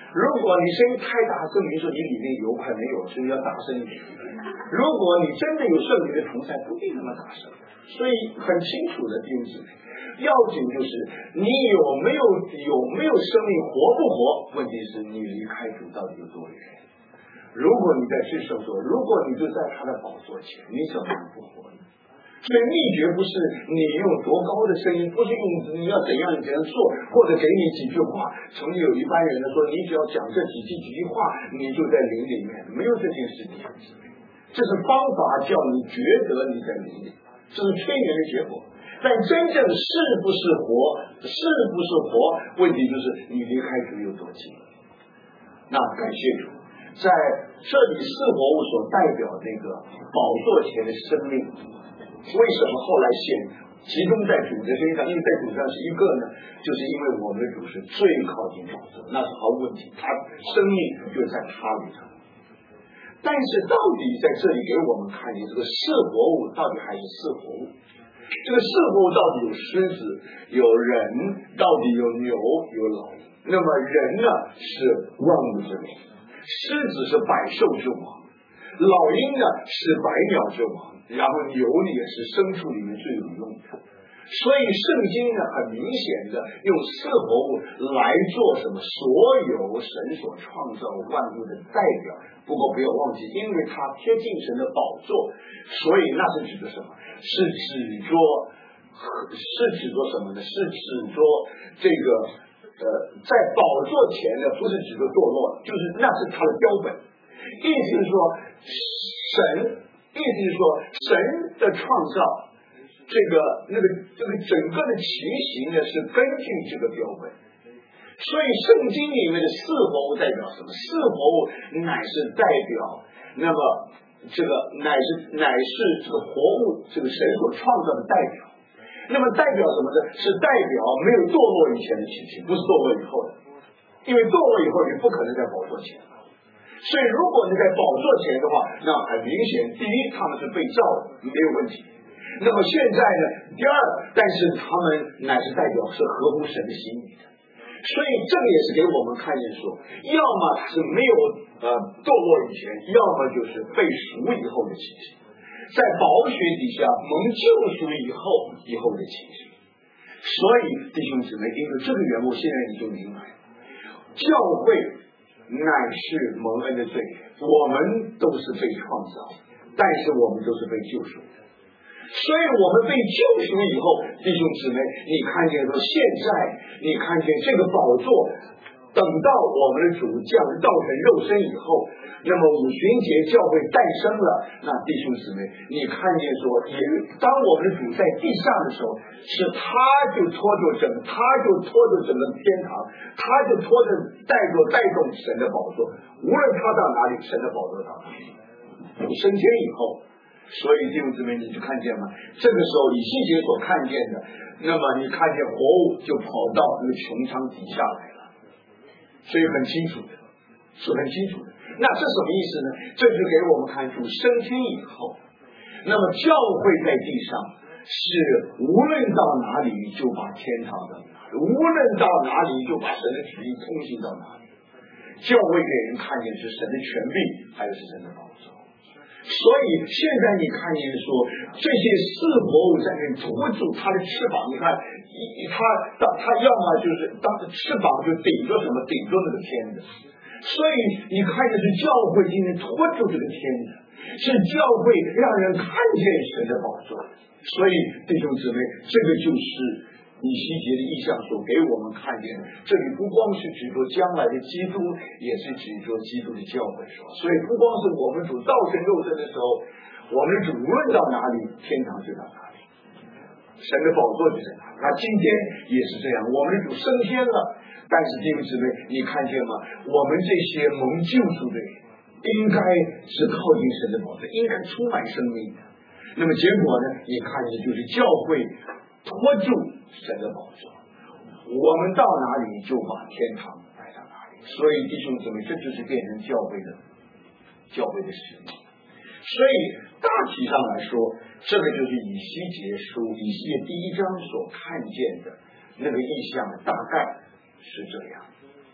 [SPEAKER 1] 如果你声音太大，证明说你里面有可能有，所以要大声一点。如果你真的有圣灵的同在，不必那么大声。所以很清楚的弟兄姊妹，要紧就是你有没有有没有生命，活不活？问题是你离开主到底有多远？如果你在世上说，如果你就在他的宝座前，你怎么能不活呢？所以秘诀不是你用多高的声音，不是用你要怎样你怎样做，或者给你几句话。曾经有一般人说，你只要讲这几句几句话，你就在灵里面，没有这件事情。这是方法，叫你觉得你在灵里，这是催眠的结果。但真正是不是活，是不是活，问题就是你离开主有多近。那感谢主，在这里四活物所代表那个宝座前的生命。为什么后来显集中在主的身上？因为在主上是一个呢，就是因为我们的主是最靠近宝座，那是毫无问题，他生命就在他里头。但是到底在这里给我们看见这个四活物到底还是四活物？这个四活物到底有狮子，有人，到底有牛，有老鹰。那么人呢是万物之灵，狮子是百兽之王，老鹰呢是百鸟之王，然后牛呢也是牲畜里面最有用的。所以圣经呢很明显的用四活物来做什么？所有神所创造万物的代表。不过不要忘记，因为它贴近神的宝座，所以那是指的什么？是指着是指着什么呢？是指着这个呃，在宝座前的，不是指着堕落，就是那是它的标本。意思是说，神，意思是说神的创造。这个那个这个整个的情形呢，是根据这个标本，所以圣经里面的四活物代表什么？四活物乃是代表，那么这个乃是乃是这个活物，这个神所创造的代表。那么代表什么呢？是代表没有堕落以前的情形，不是堕落以后的。因为堕落以后，你不可能在宝座前。所以如果你在宝座前的话，那很明显，第一他们是被造的，没有问题。那么现在呢？第二，但是他们乃是代表是合乎神的心意的，所以这个也是给我们看见说，要么是没有呃堕落以前，要么就是被赎以后的情形，在宝血底下蒙救赎以后以后的情形。所以弟兄姊妹，因为这个缘故，现在你就明白，教会乃是蒙恩的罪人，我们都是被创造，但是我们都是被救赎的。所以我们被救赎以后，弟兄姊妹，你看见说现在你看见这个宝座，等到我们的主降道成肉身以后，那么五旬节教会诞生了，那弟兄姊妹，你看见说，也当我们的主在地上的时候，是他就拖着整，他就拖着整个天堂，他就拖着带着带动神的宝座，无论他到哪里，神的宝座到哪里。升天以后。所以弟兄姊妹，你就看见吗？这个时候以西结所看见的，那么你看见活物就跑到那个穹苍底下来了，所以很清楚的，是很清楚的。那这什么意思呢？这就给我们看出升天以后，那么教会在地上是无论到哪里就把天堂到哪里，无论到哪里就把神的旨意通行到哪里。教会给人看见是神的权柄，还有是神的宝座。所以现在你看见说这些四活物在那拖住他的翅膀，你看他他要么就是当着翅膀就顶着什么，顶着那个天的。所以你看见是教会今天拖住这个天的，是教会让人看见神的宝座。所以弟兄姊妹，这个就是以西结的意象所给我们看见，这里不光是指着将来的基督，也是指着基督的教会说。所以不光是我们主道成肉身的时候，我们主无论到哪里，天堂就到哪里，神的宝座就在哪里。那今天也是这样，我们主升天了，但是弟兄姊妹，你看见吗？我们这些蒙救赎的人，应该是靠近神的宝座，应该充满生命的。那么结果呢？你看见就是教会拖住神的宝座，我们到哪里就把天堂带到哪里。所以弟兄姊妹，这就是变成教会的教会的使命。所以大体上来说，这个就是以西结书以西结第一章所看见的那个意象，大概是这样。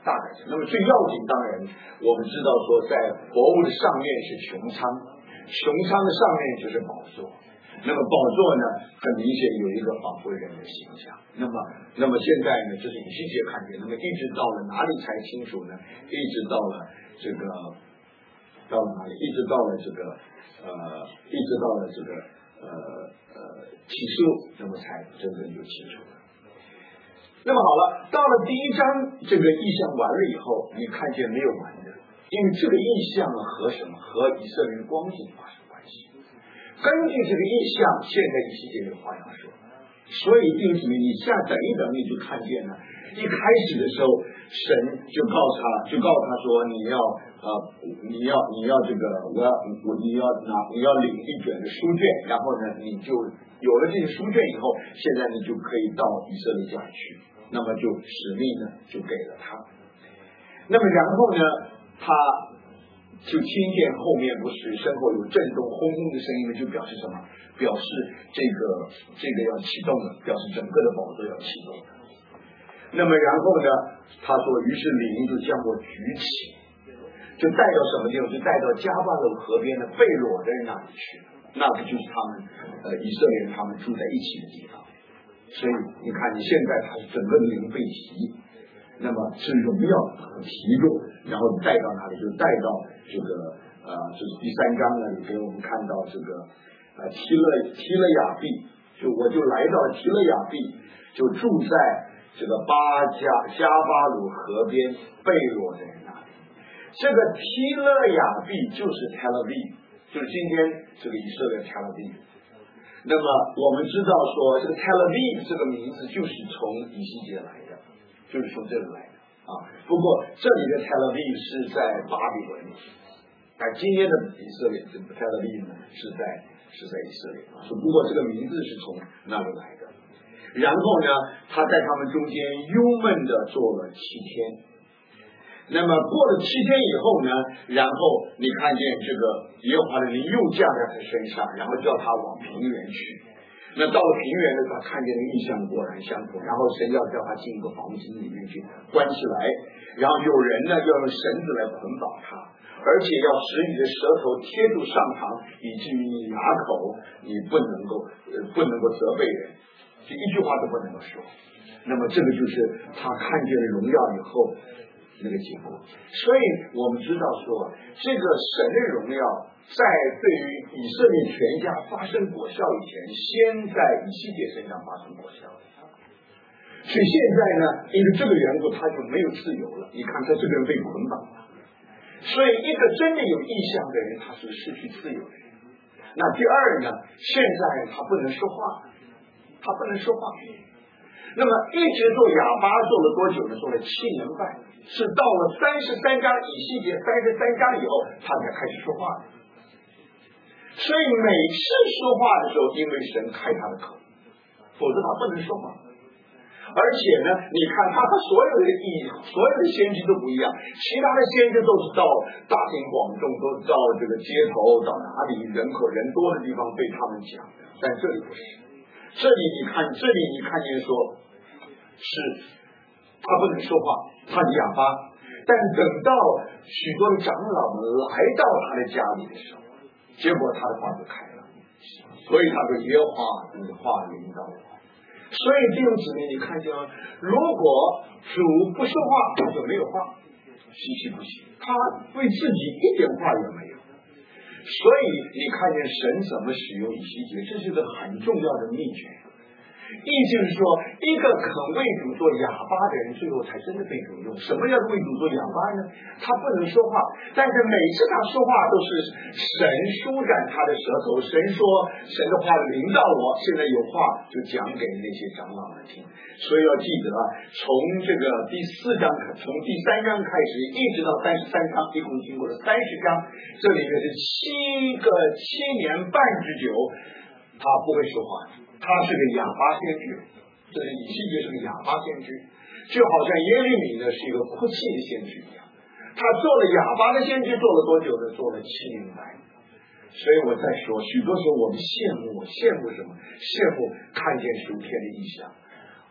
[SPEAKER 1] 大改善。那么最要紧，当然我们知道说，在佛物的上面是穹苍，穹苍的上面就是宝座。那么宝座呢，很明显有一个仿佛人的形象。那么，那么现在呢，这是以西结看见。那么一直到了哪里才清楚呢？一直到了这个，到了哪里？一直到了这个，呃，一直到了这个，呃呃，启示录，那么才真正就清楚了。那么好了，到了第一章这个意象完了以后，你看见没有完的，因为这个意象和什么？和以色列的光景发生关系。根据这个意象，现在以西结有话要说，所以弟兄姊妹，你下等一等，你就看见了。一开始的时候，神就告诉他，就告诉他说，你要呃，你要你要这个，我要我你要拿你要领一卷的书卷，然后呢，你就有了这些书卷以后，现在你就可以到以色列家去。那么就使命呢，就给了他。那么然后呢，他就听见后面不是身后有震动轰轰的声音呢，就表示什么？表示这个这个要启动了，表示整个的宝座要启动了。那么然后呢，他说，于是灵就将我举起，就带到什么地方？就带到加巴鲁河边的贝罗的人那里去了。那个就是他们呃以色列人他们住在一起的地方。所以你看，你现在他是整个的灵被提，那么是荣耀和提重，然后带到哪里？就带到这个呃，这是第三章呢，里给我们看到这个呃提勒提勒雅毕，就我就来到提勒雅毕，就住在这个巴加加巴鲁河边贝罗的人那里。这个提勒雅毕就是 Tel Aviv， 就是今天这个以色列 Tel Aviv。那么我们知道说，这个 Tel Aviv 这个名字就是从以西结来的，就是从这里来的啊。不过这里的 Tel Aviv 是在巴比伦，而今天的以色列这个 Tel Aviv 呢是在是在以色列啊。不过这个名字是从那里来的。然后呢，他在他们中间忧闷的做了七天。那么过了七天以后呢，然后你看见这个耶和华的灵又降在他身上，然后叫他往平原去。那到了平原呢，他看见的异象果然相同，然后神要叫他进一个房子里面去关起来，然后有人呢要用绳子来捆绑他，而且要使你的舌头贴住上膛，以至于你哑口，你不能够呃不能够责备人，就一句话都不能够说。那么这个就是他看见了荣耀以后那个结果。所以我们知道说，这个神的荣耀在对于以色列全家发生果效以前，先在以西结身上发生果效。所以现在呢，因为这个缘故，他就没有自由了。你看他这个人被捆绑了。所以一个真的有意向的人，他是失去自由的人。那第二呢，现在他不能说话，他不能说话。那么一直做哑巴做了多久呢？做了七年半，是到了三十三章以西结三十三章以后，他才开始说话。所以每次说话的时候，因为神开他的口，否则他不能说话。而且呢，你看他和所有的意，所有的先知都不一样，其他的先知都是到大庭广众，都到这个街头，到哪里人口人多的地方被他们讲的，但这里不是。这里你看，这里你看见说，是他不能说话，他是哑巴，但等到许多的长老们来到他的家里的时候，结果他的话就开了，所以他说耶和华你的话领导我。所以弟兄姊妹，你看见了，如果主不说话，他就没有话，稀奇不奇，他为自己一点话也没有。所以你看见神怎么使用以西结，这是个很重要的秘诀。意思是说，一个肯为主做哑巴的人，最后才真的被主用。什么叫为主做哑巴呢？他不能说话，但是每次他说话都是神舒展他的舌头，神说神的话领导我，现在有话就讲给那些长老们听。所以要记得，从这个第四章，从第三章开始，一直到三十三章，一共经过了三十章，这里面是七个七年半之久，他不会说话。他是个哑巴先知，这是以西结是个哑巴先知，就好像耶利米呢是一个哭泣的先知一样。他做了哑巴的先知做了多久呢？做了七年半。所以我在说，许多时候我们羡慕，我羡慕什么？羡慕看见属天的异象。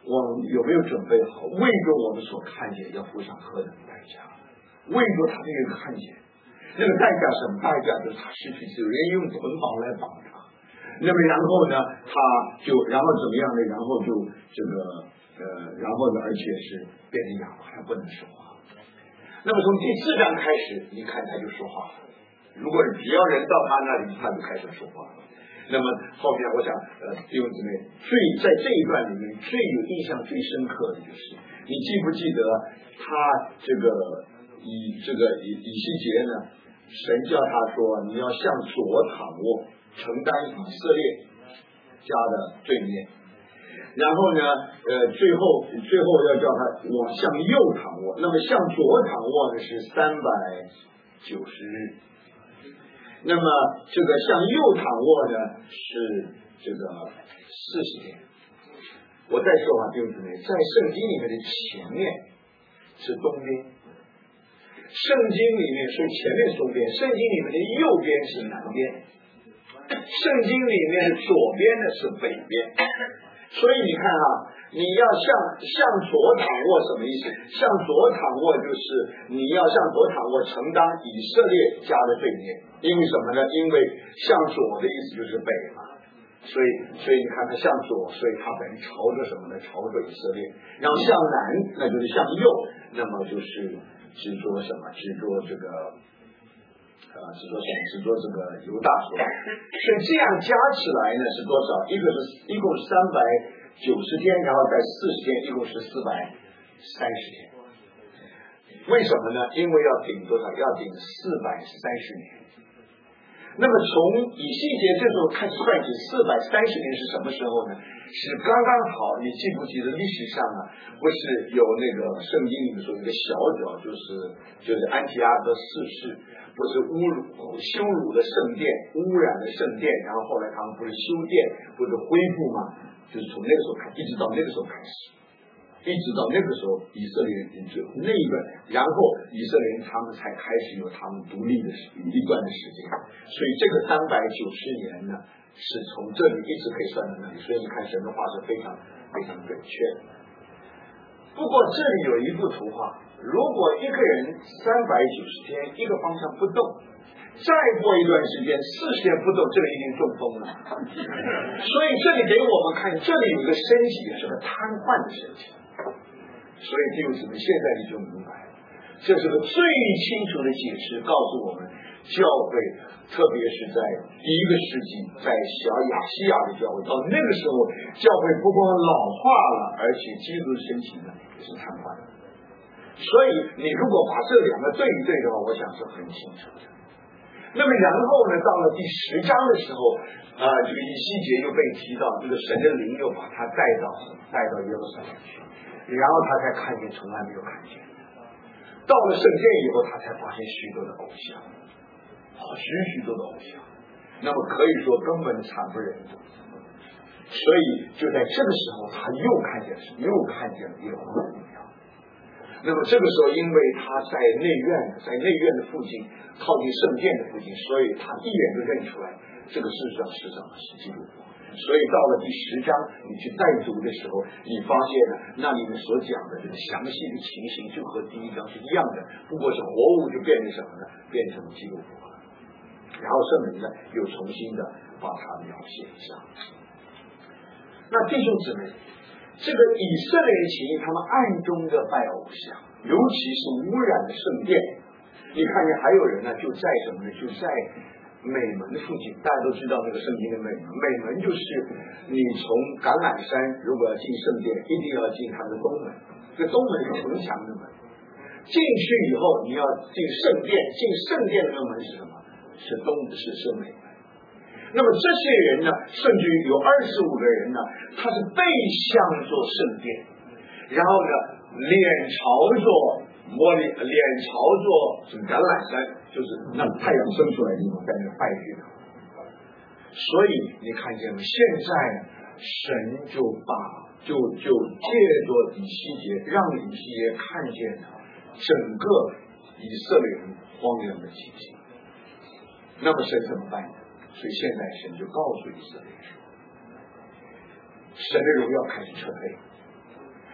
[SPEAKER 1] 我们有没有准备好为着我们所看见要付上何等代价？为着他那个看见，那个代价什么代价？就是他失去自由，人用捆绑来绑他。那么然后呢，他就然后怎么样呢？然后就这个呃，然后呢，而且是变成哑巴，他不能说话。那么从第四章开始，你看他就说话了。如果只要人到他那里，他就开始说话了。那么后面我想，呃，弟兄姊妹，最在这一段里面最有印象最深刻的就是，你记不记得他这个以这个以以西结呢？神叫他说，你要向左躺卧，承担以色列家的罪孽。然后呢，呃，最后最后要叫他往向右躺卧，那么向左躺卧呢是三百九十日。那么这个向右躺卧呢是这个四十天。我再说啊，弟兄姊妹，在圣经里面的前面是东边，圣经里面说前面是东边，圣经里面的右边是南边，圣经里面的左边呢是北边。所以你看啊，你要向向左躺卧什么意思？向左躺卧就是你要向左躺卧承担以色列家的罪孽。因为什么呢？因为向左的意思就是北嘛，所以所以你看他向左，所以他本朝着什么呢？朝着以色列。然后向南，那就是向右，那么就是执着什么？执着这个啊，执着什么？执着这个犹大所。所以这样加起来呢是多少？一个是一共是三百九十天，然后再四十天，一共是四百三十天。为什么呢？因为要顶多少？要顶四百三十年。那么从以西结这时候开始算起，四百三十年是什么时候呢？是刚刚好。你记不记得历史上啊，不是有那个圣经里面说一个小角，就是就是安提阿哥四世，不是侮辱羞辱了圣殿，污染了圣殿，然后后来他们不是修殿，不是恢复吗？就是从那个时候开，一直到那个时候开始。一直到那个时候，以色列人就那个，然后以色列人他们才开始有他们独立的一段的时间，所以这个三百九十年呢，是从这里一直可以算到那里，所以你看神的话是非常非常准确的。不过这里有一幅图画，如果一个人三百九十天一个方向不动，再过一段时间四十天不动，这个已经中风了。所以这里给我们看，这里有一个身体是个瘫痪的身体。所以弟兄姊妹，现在你就明白了，这是个最清楚的解释，告诉我们教会，特别是在第一个世纪，在小亚细亚的教会，到那个时候，教会不光老化了，而且基督的身体呢也是瘫痪的。所以你如果把这两个对一对的话，我想是很清楚的。那么然后呢，到了第十章的时候，啊、呃，这个以西结又被提到，这个神的灵又把他带到带到耶路撒冷去。然后他才看见从来没有看见的，到了圣殿以后，他才发现许多的偶像，许许多的偶像，那么可以说根本惨不忍睹。所以就在这个时候，他又看见又看见了耶和华的荣耀。那么这个时候，因为他在内院，在内院的附近，靠近圣殿的附近，所以他一眼就认出来，这个事实上是什么？是基督。所以到了第十章，你去再读的时候，你发现呢，那里面所讲的这个详细的情形，就和第一章是一样的，不过是活物就变成什么呢？变成基督复活。然后圣灵呢，又重新的把它描写一下。那弟兄姊妹，这个以色列人情他们暗中的拜偶像，尤其是污染的圣殿。你看见还有人呢，就在什么呢？就在美门附近，大家都知道那个圣经的美门，美门就是你从橄榄山如果要进圣殿，一定要进它的东门，这东门是城墙的门。进去以后，你要进圣殿，进圣殿的门是什么？是东，是是美门。那么这些人呢，甚至于有二十五个人呢，他是背向着圣殿，然后呢，脸朝着摸脸，脸朝着这橄榄山，就是让太阳升出来的地方，在那拜去的。所以你看见了，现在神就把就就借着以西结，让以西结看见了整个以色列人荒凉的情形。那么神怎么办呢？所以现在神就告诉以色列说，神的荣耀开始撤退，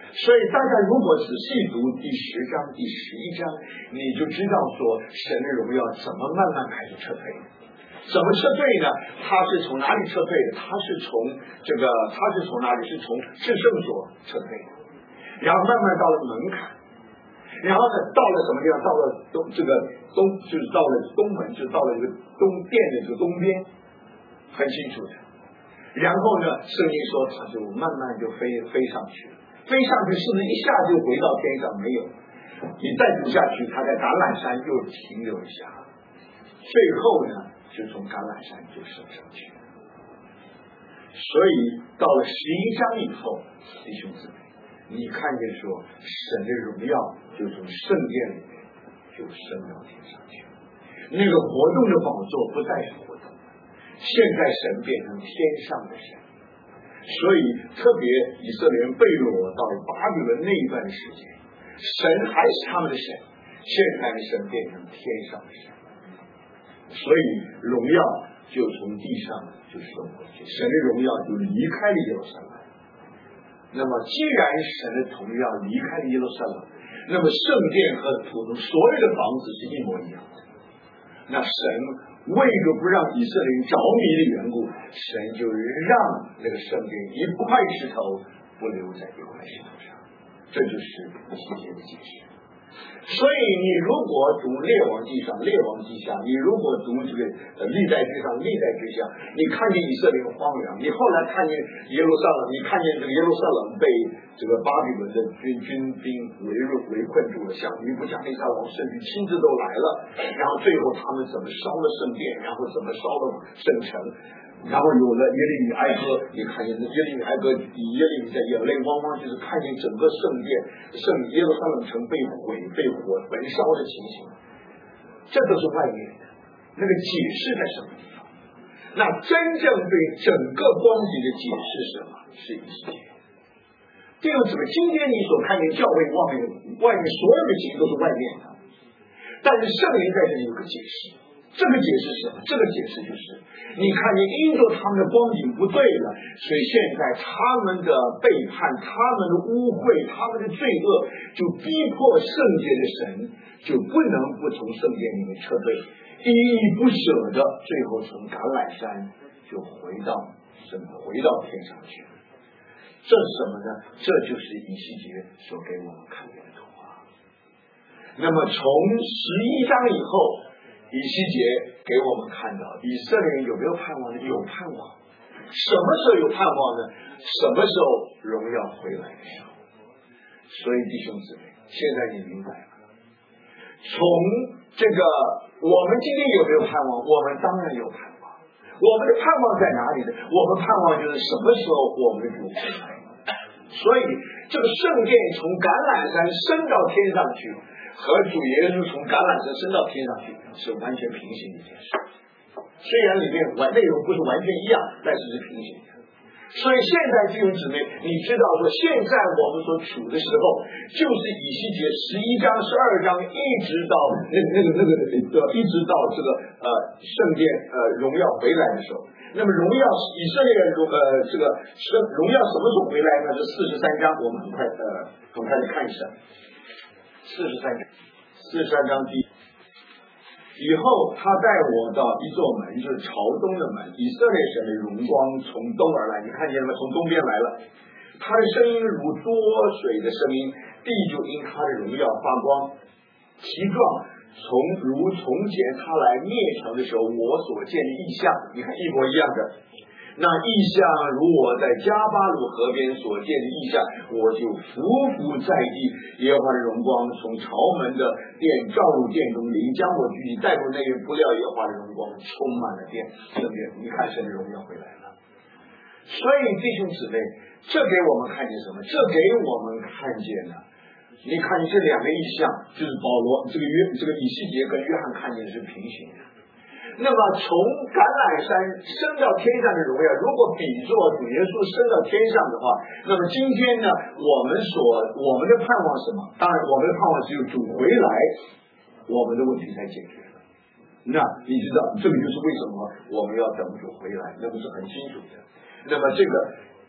[SPEAKER 1] 所以大家如果仔细读第十章第十一章，你就知道说神的荣耀怎么慢慢开始撤退，怎么撤退呢？他是从哪里撤退的？他是从这个，他是从哪里？是从至圣所撤退的，然后慢慢到了门槛，然后呢，到了什么地方？到了东这个东，就是到了东门，就到了这个东殿的这个东边，很清楚的。然后呢，圣经说他就慢慢就飞飞上去了。飞上去是不是一下就回到天上？没有，你再读下去，他在橄榄山又停留一下，最后呢，就从橄榄山就升上去了。所以到了十一章以后，弟兄姊妹，你看见说神的荣耀就从圣殿里面就升到天上去了，那个活动的宝座不再是活动了，现在神变成天上的神。所以特别以色列人被掳到巴比伦那一段时间，神还是他们的神，现在的神变成天上的神，所以荣耀就从地上就送过去，神的荣耀就离开了耶路撒冷。那么既然神的荣耀离开了耶路撒冷，那么圣殿和普通所有的房子是一模一样的，那神为着不让以色列人着迷的缘故，神就让那个圣殿一块石头不留在一块石头上，这就是以西结的解释。所以你如果读列王记上、列王记下，你如果读这个呃历代志上、历代志下，你看见以色列的荒凉，你后来看见耶路撒冷，你看见这个耶路撒冷被这个巴比伦的军军兵围入围困住了，像尼布甲尼撒王甚至亲自都来了，然后最后他们怎么烧了圣殿，然后怎么烧了圣城，然后有了耶利米哀歌，你看见耶利米哀歌，耶利米在眼泪汪汪，就是看见整个圣殿、圣耶路撒冷城被毁、被火焚烧的情形，这都是外面的。那个解释在什么地方？那真正对整个光景的解释是什么？是以西结。弟兄姊妹，今天你所看见教会外面，外面所有的情都是外面的，但是圣灵在这里有个解释。这个解释是什么？这个解释就是，你看见因着他们的光景不对了，所以现在他们的背叛、他们的污秽、他们的罪恶，就逼迫圣洁的神就不能不从圣殿里面撤退，依依不舍的，最后从橄榄山就回到神，回到天上去。这是什么呢？这就是以西结所给我们看见的图画。那么从十一章以后，以西结给我们看到以色列人有没有盼望呢？有盼望。什么时候有盼望呢？什么时候荣耀回来的时候。所以弟兄姊妹，现在你明白了，从这个我们今天有没有盼望？我们当然有盼望。我们的盼望在哪里呢？我们盼望就是什么时候我们的主回来。所以这个圣殿从橄榄山升到天上去，和主耶稣从橄榄山升到天上去是完全平行的一件事。虽然里面完内容不是完全一样，但是是平行的。所以现在弟兄姊妹，你知道说现在我们所处的时候，就是以西结十一章、十二章，一直到那个那个那个呃，一直到这个呃圣殿呃荣耀回来的时候。那么荣耀以色列人呃这个荣耀什么时候回来呢？这四十三章，我们很快呃很快的看一下。四十三章，四十三章第以后，他带我到一座门，就是朝东的门。以色列神的荣光从东而来，你看见了吗？从东边来了。他的声音如多水的声音，地就因他的荣耀发光。其状从如从前他来灭城的时候，我所见的异象，你看一模一样的。那异象如我在加巴鲁河边所见的异象，我就匍匐在地。耶和华的荣光从朝门的殿照入殿中，临将我举起带入内院，不料耶和华的荣光充满了殿圣殿。你看神的荣耀回来了。所以弟兄姊妹，这给我们看见什么？这给我们看见了，你看这两个异象，就是保罗这个约这个以西结跟约翰看见是平行的。那么从橄榄山升到天上的荣耀，如果比作主耶稣升到天上的话，那么今天呢，我们所我们的盼望是什么？当然我们的盼望只有主回来，我们的问题才解决了。那你知道这个就是为什么我们要等主回来，那不是很清楚的。那么这个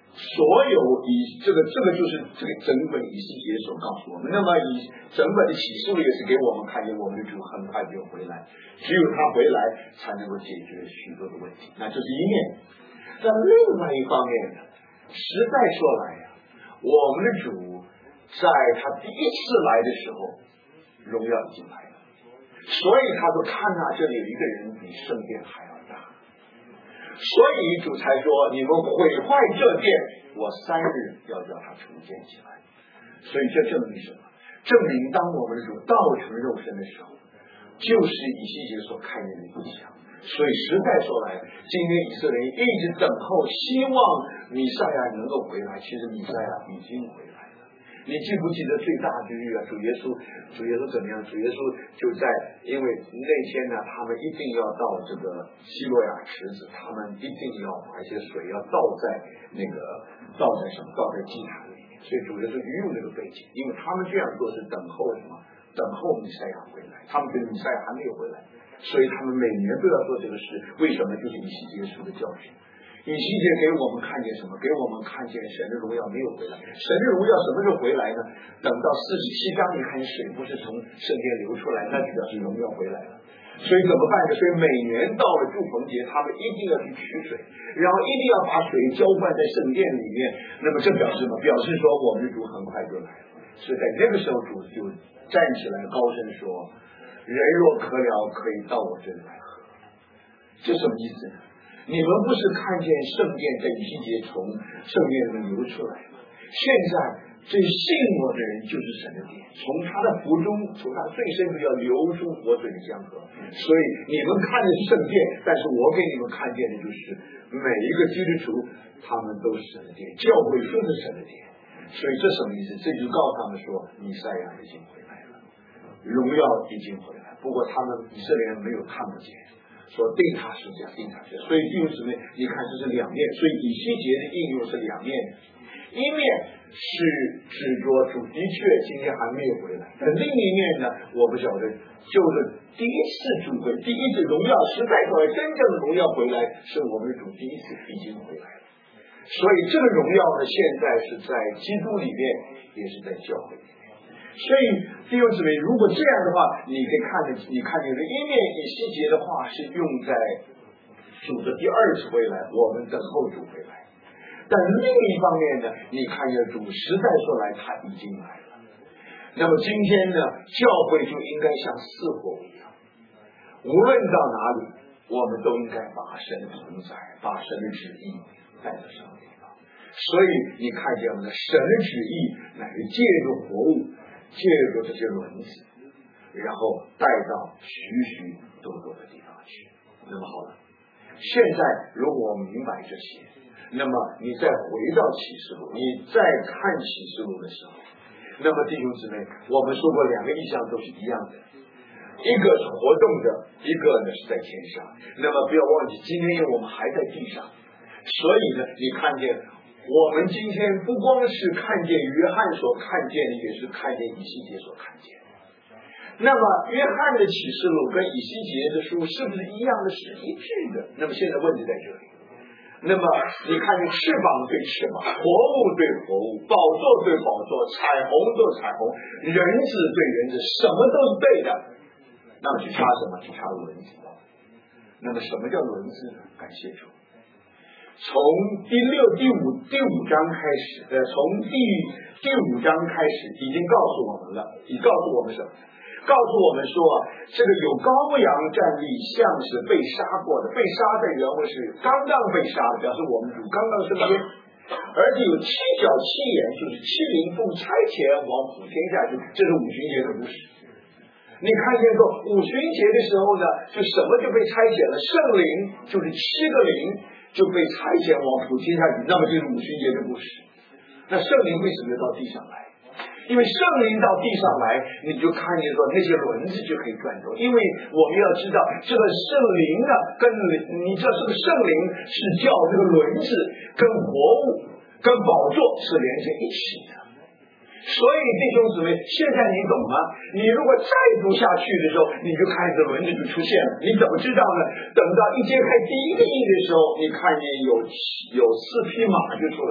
[SPEAKER 1] 所有以这个这个就是这个整本以西结所告诉我们。那么以整本的启示录也是给我们看见我们的主很快就回来，只有他回来才能够解决许多的问题。那这是一面。但另外一方面呢，实在说来呀、啊，我们的主在他第一次来的时候，荣耀已经来了，所以他说看哪，这里有一个人比圣殿还要大。所以主才说，你们毁坏这殿，我三日要叫它重建起来。所以这证明什么？证明当我们的主道成肉身的时候，就是以西结所看见的异象。所以实在说来，今天以色列一直等候，希望弥赛亚能够回来，其实弥赛亚已经回来了。你记不记得最大的日啊？主耶稣，主耶稣怎么样？主耶稣就在，因为那天呢，他们一定要到这个希洛亚池子，他们一定要把一些水要倒在那个倒在什么？倒在祭坛里面。所以主耶稣运用这个背景，因为他们这样做是等候什么？等候弥赛亚回来，他们觉得弥赛亚还没有回来，所以他们每年都要做这个事。为什么？就是以西结书的教训。以西结给我们看见什么？给我们看见神的荣耀没有回来。神的荣耀什么时候回来呢？等到四十七章，你看水不是从圣殿流出来，那就表示荣耀回来了。所以怎么办呢？所以每年到了祝棚节，他们一定要去取水，然后一定要把水浇灌在圣殿里面。那么这表示什么？表示说我们的主很快就来了。所以在这个时候，主就站起来高声说：“人若渴了，可以到我这里来喝。”这什么意思呢？你们不是看见圣殿在以西结从圣殿里面流出来吗？现在这信我的人就是神的殿，从他的腹中，从他最深处要流出活水的江河。所以你们看的是圣殿，但是我给你们看见的就是每一个基督徒，他们都是神的殿，教会就是神的殿。所以这什么意思？这就告诉他们说，弥赛亚已经回来了，荣耀已经回来。不过他们以色列人没有看不见，说定他是这样，定他是这样。所以弟兄姊妹，你看这是两面。所以以西结的应用是两面的，一面是指着主的确今天还没有回来，但另一面呢，我不晓得，就是第一次主回，第一次荣耀，实在说真正的荣耀回来，是我们的主第一次已经回来了。所以这个荣耀呢，现在是在基督里面，也是在教会里面。所以弟兄姊妹，如果这样的话，你可以看见，你看见这一面以西结的话是用在主的第二次回来，我们等候主回来。但另一方面呢，你看见主实在说来，他已经来了。那么今天呢，教会就应该像四活一样，无论到哪里，我们都应该把神的同在，把神的旨意带到什么地方。所以你看见我们的神的旨意乃是借助活物，借助这些轮子，然后带到许许多多的地方去。那么好了，现在如果我们明白这些，那么你再回到启示录，你再看启示录的时候，那么弟兄姊妹，我们说过两个意象都是一样的，一个是活动的，一个呢是在天上。那么不要忘记，今天因为我们还在地上，所以呢，你看见我们今天不光是看见约翰所看见的，也是看见以西结所看见的。那么约翰的启示录跟以西结的书是不是一样的，是一致的？那么现在问题在这里。那么你看见翅膀对翅膀，活物对活物，宝座对宝座，彩虹对彩虹，人子对人子，什么都是对的。那么去差什么？去差轮子。那么什么叫轮子呢？感谢主。从第六、第五、第五章开始，呃，从第第五章开始，已经告诉我们了，已告诉我们什么？告诉我们说，这个有羔羊站立，像是被杀过的。被杀的原文是刚刚被杀的，表示我们主刚刚升天，而且有七角七眼，就是七灵奉差遣往普天下去。这是五旬节的故事。你看见过五旬节的时候呢，就什么就被差遣了？圣灵就是七个灵就被差遣往普天下去，那么就是五旬节的故事。那圣灵为什么要到地上来？因为圣灵到地上来，你就看见说那些轮子就可以转动。因为我们要知道，这个圣灵呢，跟你知道这个圣灵是叫这个轮子跟活物、跟宝座是连在一起的。所以弟兄姊妹，现在你懂吗？你如果再读下去的时候，你就看这轮子就出现了。你怎么知道呢？等到一揭开第一个印的时候，你看见有有四匹马就出来。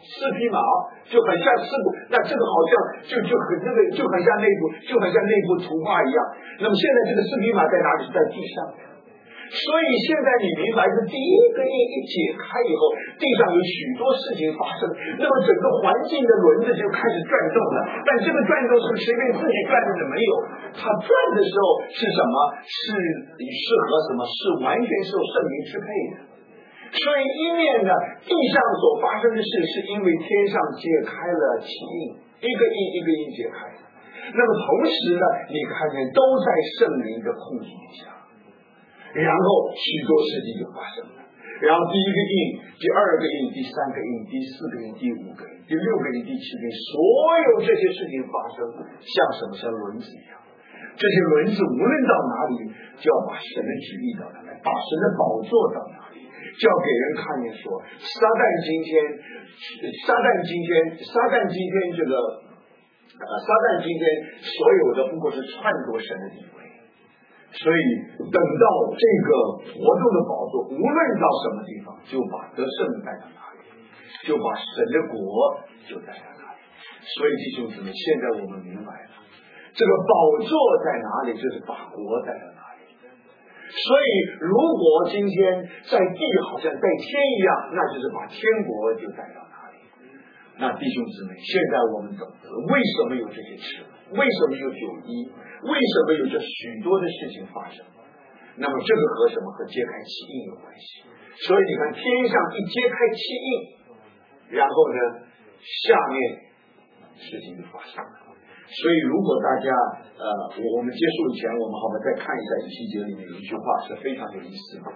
[SPEAKER 1] 四匹马就很像四部，那这个好像就就很这个就很像那部就很像那部图画一样。那么现在这个四匹马在哪里？是在地上的。所以现在你明白，是第一个印一解开以后，地上有许多事情发生，那么整个环境的轮子就开始转动了。但这个转动是随便自己转动的没有，它转的时候是什么？是适合什么？是完全受圣灵支配的。所以一面呢，地上所发生的事，是因为天上解开了其印，一个印一个印解开了。那么同时呢，你看见都在圣灵的控制底下。然后许多事情就发生了，然后第一个印，第二个印，第三个印，第四个印，第五个印，第六个印，第七个印，所有这些事情发生，像什么？像轮子一样。这些轮子无论到哪里，就要把神的旨意到哪里，把神的宝座到哪里，就要给人看见说，撒旦今天，撒旦今天，撒旦今天这个，呃，撒旦今天所有的不过是篡夺神的地位。所以等到这个活动的宝座无论到什么地方，就把得胜带到哪里，就把神的国就带到哪里。所以弟兄姊妹，现在我们明白了，这个宝座在哪里，就是把国带到哪里。所以如果今天在地好像在天一样，那就是把天国就带到哪里。那弟兄姊妹，现在我们懂得为什么有这些事，为什么有九一，为什么有这许多的事情发生。那么这个和什么？和揭开七印有关系。所以你看，天上一揭开七印，然后呢，下面事情就发生了。所以如果大家呃，我们结束以前，我们好吧再看一下以西结里面有一句话是非常有意思的。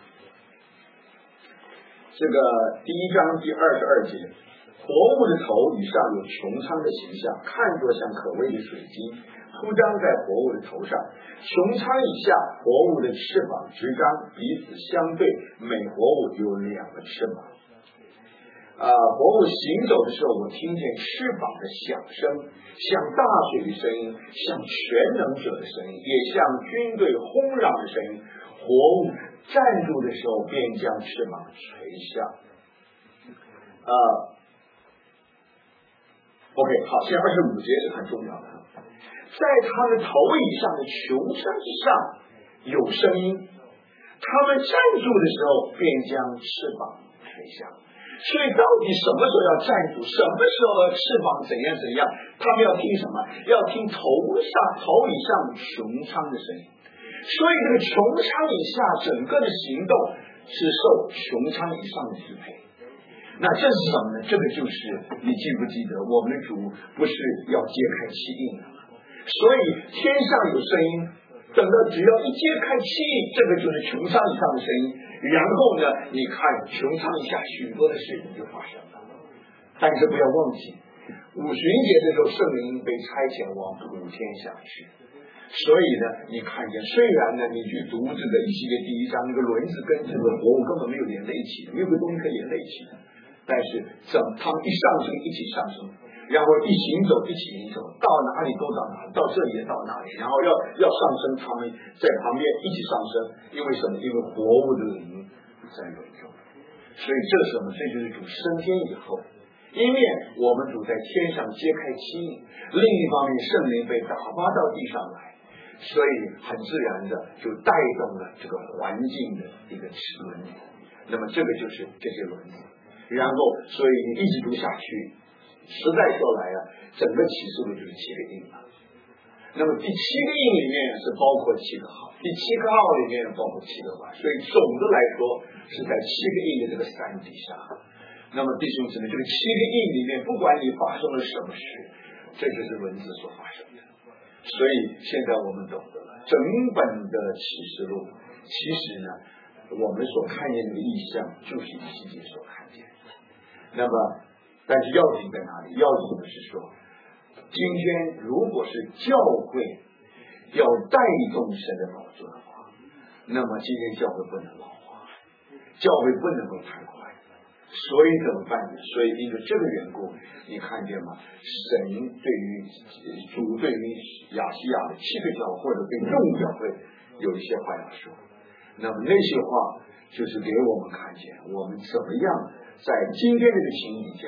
[SPEAKER 1] 这个第一章第二十二节，活物的头以上有穹苍的形象，看作像可畏的水晶，铺张在活物的头上。穹苍以下，活物的翅膀直张，彼此相对，每活物有两个翅膀。啊、呃，活物行走的时候，我听见翅膀的响声，像大水的声音，像全能者的声音，也像军队轰嚷的声音。活物站住的时候，便将翅膀垂下。啊、呃、OK， 好，现在二十五节是很重要的。在他们头以上的穹苍之上有声音，他们站住的时候，便将翅膀垂下。所以到底什么时候要站住，什么时候翅膀怎样怎样，他们要听什么？要听头上头以上穹苍的声音。所以这个穹苍以下整个的行动是受穹苍以上的支配。那这是什么呢？这个就是你记不记得我们的主不是要揭开七印了吗？所以天上有声音，等到只要一揭开七印，这个就是穹苍以上的声音。然后呢，你看穹苍以下许多的事情就发生了。但是不要忘记，五旬节的时候，圣灵被差遣往普天下去。所以呢，你看见虽然呢，你去读这个以西结第一章，那个轮子跟这个活物根本没有连在一起的，没有个东西可以连在一起的。但是怎他们一上升一起上升，然后一行走一起行走，到哪里都到哪里，到这里也到哪里，然后要要上升，他们在旁边一起上升。因为什么？因为活物的灵在轮中。所以这是什么？这就是主升天以后，一面我们主在天上揭开七印，另一方面圣灵被打发到地上来，所以很自然的就带动了这个环境的一个齿轮。那么这个就是这些轮子。然后所以你一直读下去，实在说来啊，整个启示录就是七个印了。那么第七个印里面是包括七个号，第七个号里面包括七个号，所以总的来说是在七个印的这个山底下。那么弟兄姊妹，这个七个印里面，不管你发生了什么事，这就是文字所发生的。所以现在我们懂得了，整本的启示录其实呢，我们所看见的意象就是以西结所看见的。那么但是要紧在哪里？要紧的是说，今天如果是教会要带动神的宝座的话，那么今天教会不能老化，教会不能够太快。所以怎么办呢？所以因为这个缘故，你看见吗？神对于主对于亚细亚的七个教会或者对众教会有一些话要说。那么那些话就是给我们看见我们怎么样在今天这个情景下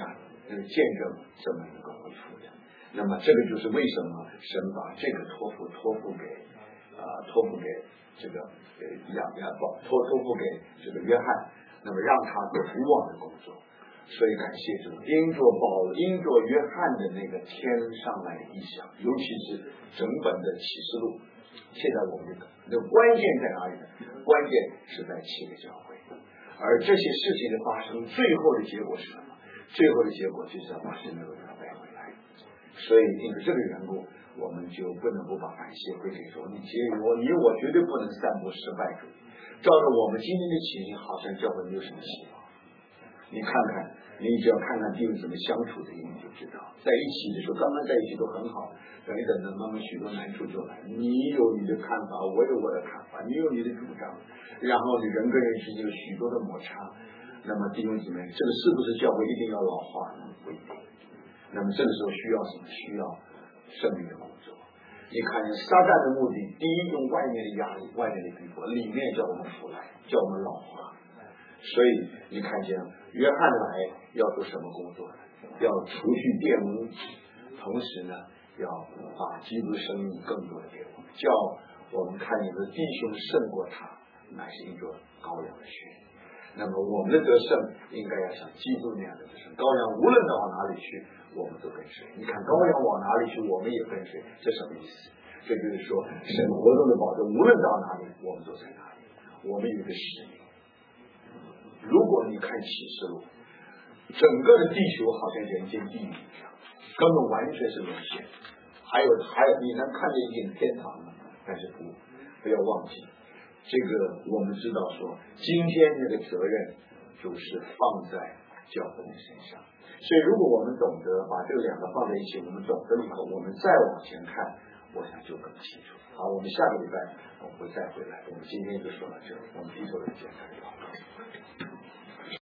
[SPEAKER 1] 那个见证这么一个恢复的。那么这个就是为什么神把这个托付托付给啊、呃、托付给这个呃亚亚保托托付给这个约翰，那么让他做福望的工作。所以感谢主，因着保因着约翰的那个天上来的意象，尤其是整本的启示录，现在我们的那关键在哪里呢？关键是在七个教会，而这些事情的发生，最后的结果是什么？最后的结果就是要把神的荣耀带回来。所以因为这个缘故，我们就不能不把感谢归给主。你结我你我绝对不能散布失败主义。照着我们今天的情形，好像教会没有什么希望。你看看，你只要看看弟兄怎么相处的，你就知道，在一起的时候，刚刚在一起都很好，等一等呢，慢慢许多难处就来。你有你的看法，我有我的看法，你有你的主张，然后你人跟人之间有许多的摩擦。那么弟兄姊妹，这个是不是教会一定要老化呢？不一定。那么这个时候需要什么？需要圣灵的工作。你看见撒旦的目的，第一用外面的压力、外面的逼迫，里面叫我们腐烂，叫我们老化。所以你看见约翰来要做什么工作呢？要除去玷污，同时呢，要把基督生命更多的给我们，叫我们看见的弟兄胜过他，乃是一个羔羊的血。那么我们的得胜应该要像基督那样的得胜。羔羊无论往哪里去，我们都跟随。你看羔羊往哪里去，我们也跟随，这什么意思？这就是说，神活动的保证，无论到哪里，我们都在哪里。我们有一个使命。如果你看启示录，整个的地球好像人间地狱一样，根本完全是沦陷。还有还有，你能看见一点天堂吗？但是不不要忘记，这个我们知道说，今天这个责任就是放在教会的身上。所以，如果我们懂得把这两个放在一起，我们懂得以后，我们再往前看，我想就更清楚。好，我们下个礼拜我们会再回来。我们今天就说到这里，我们低头的简单的祷告。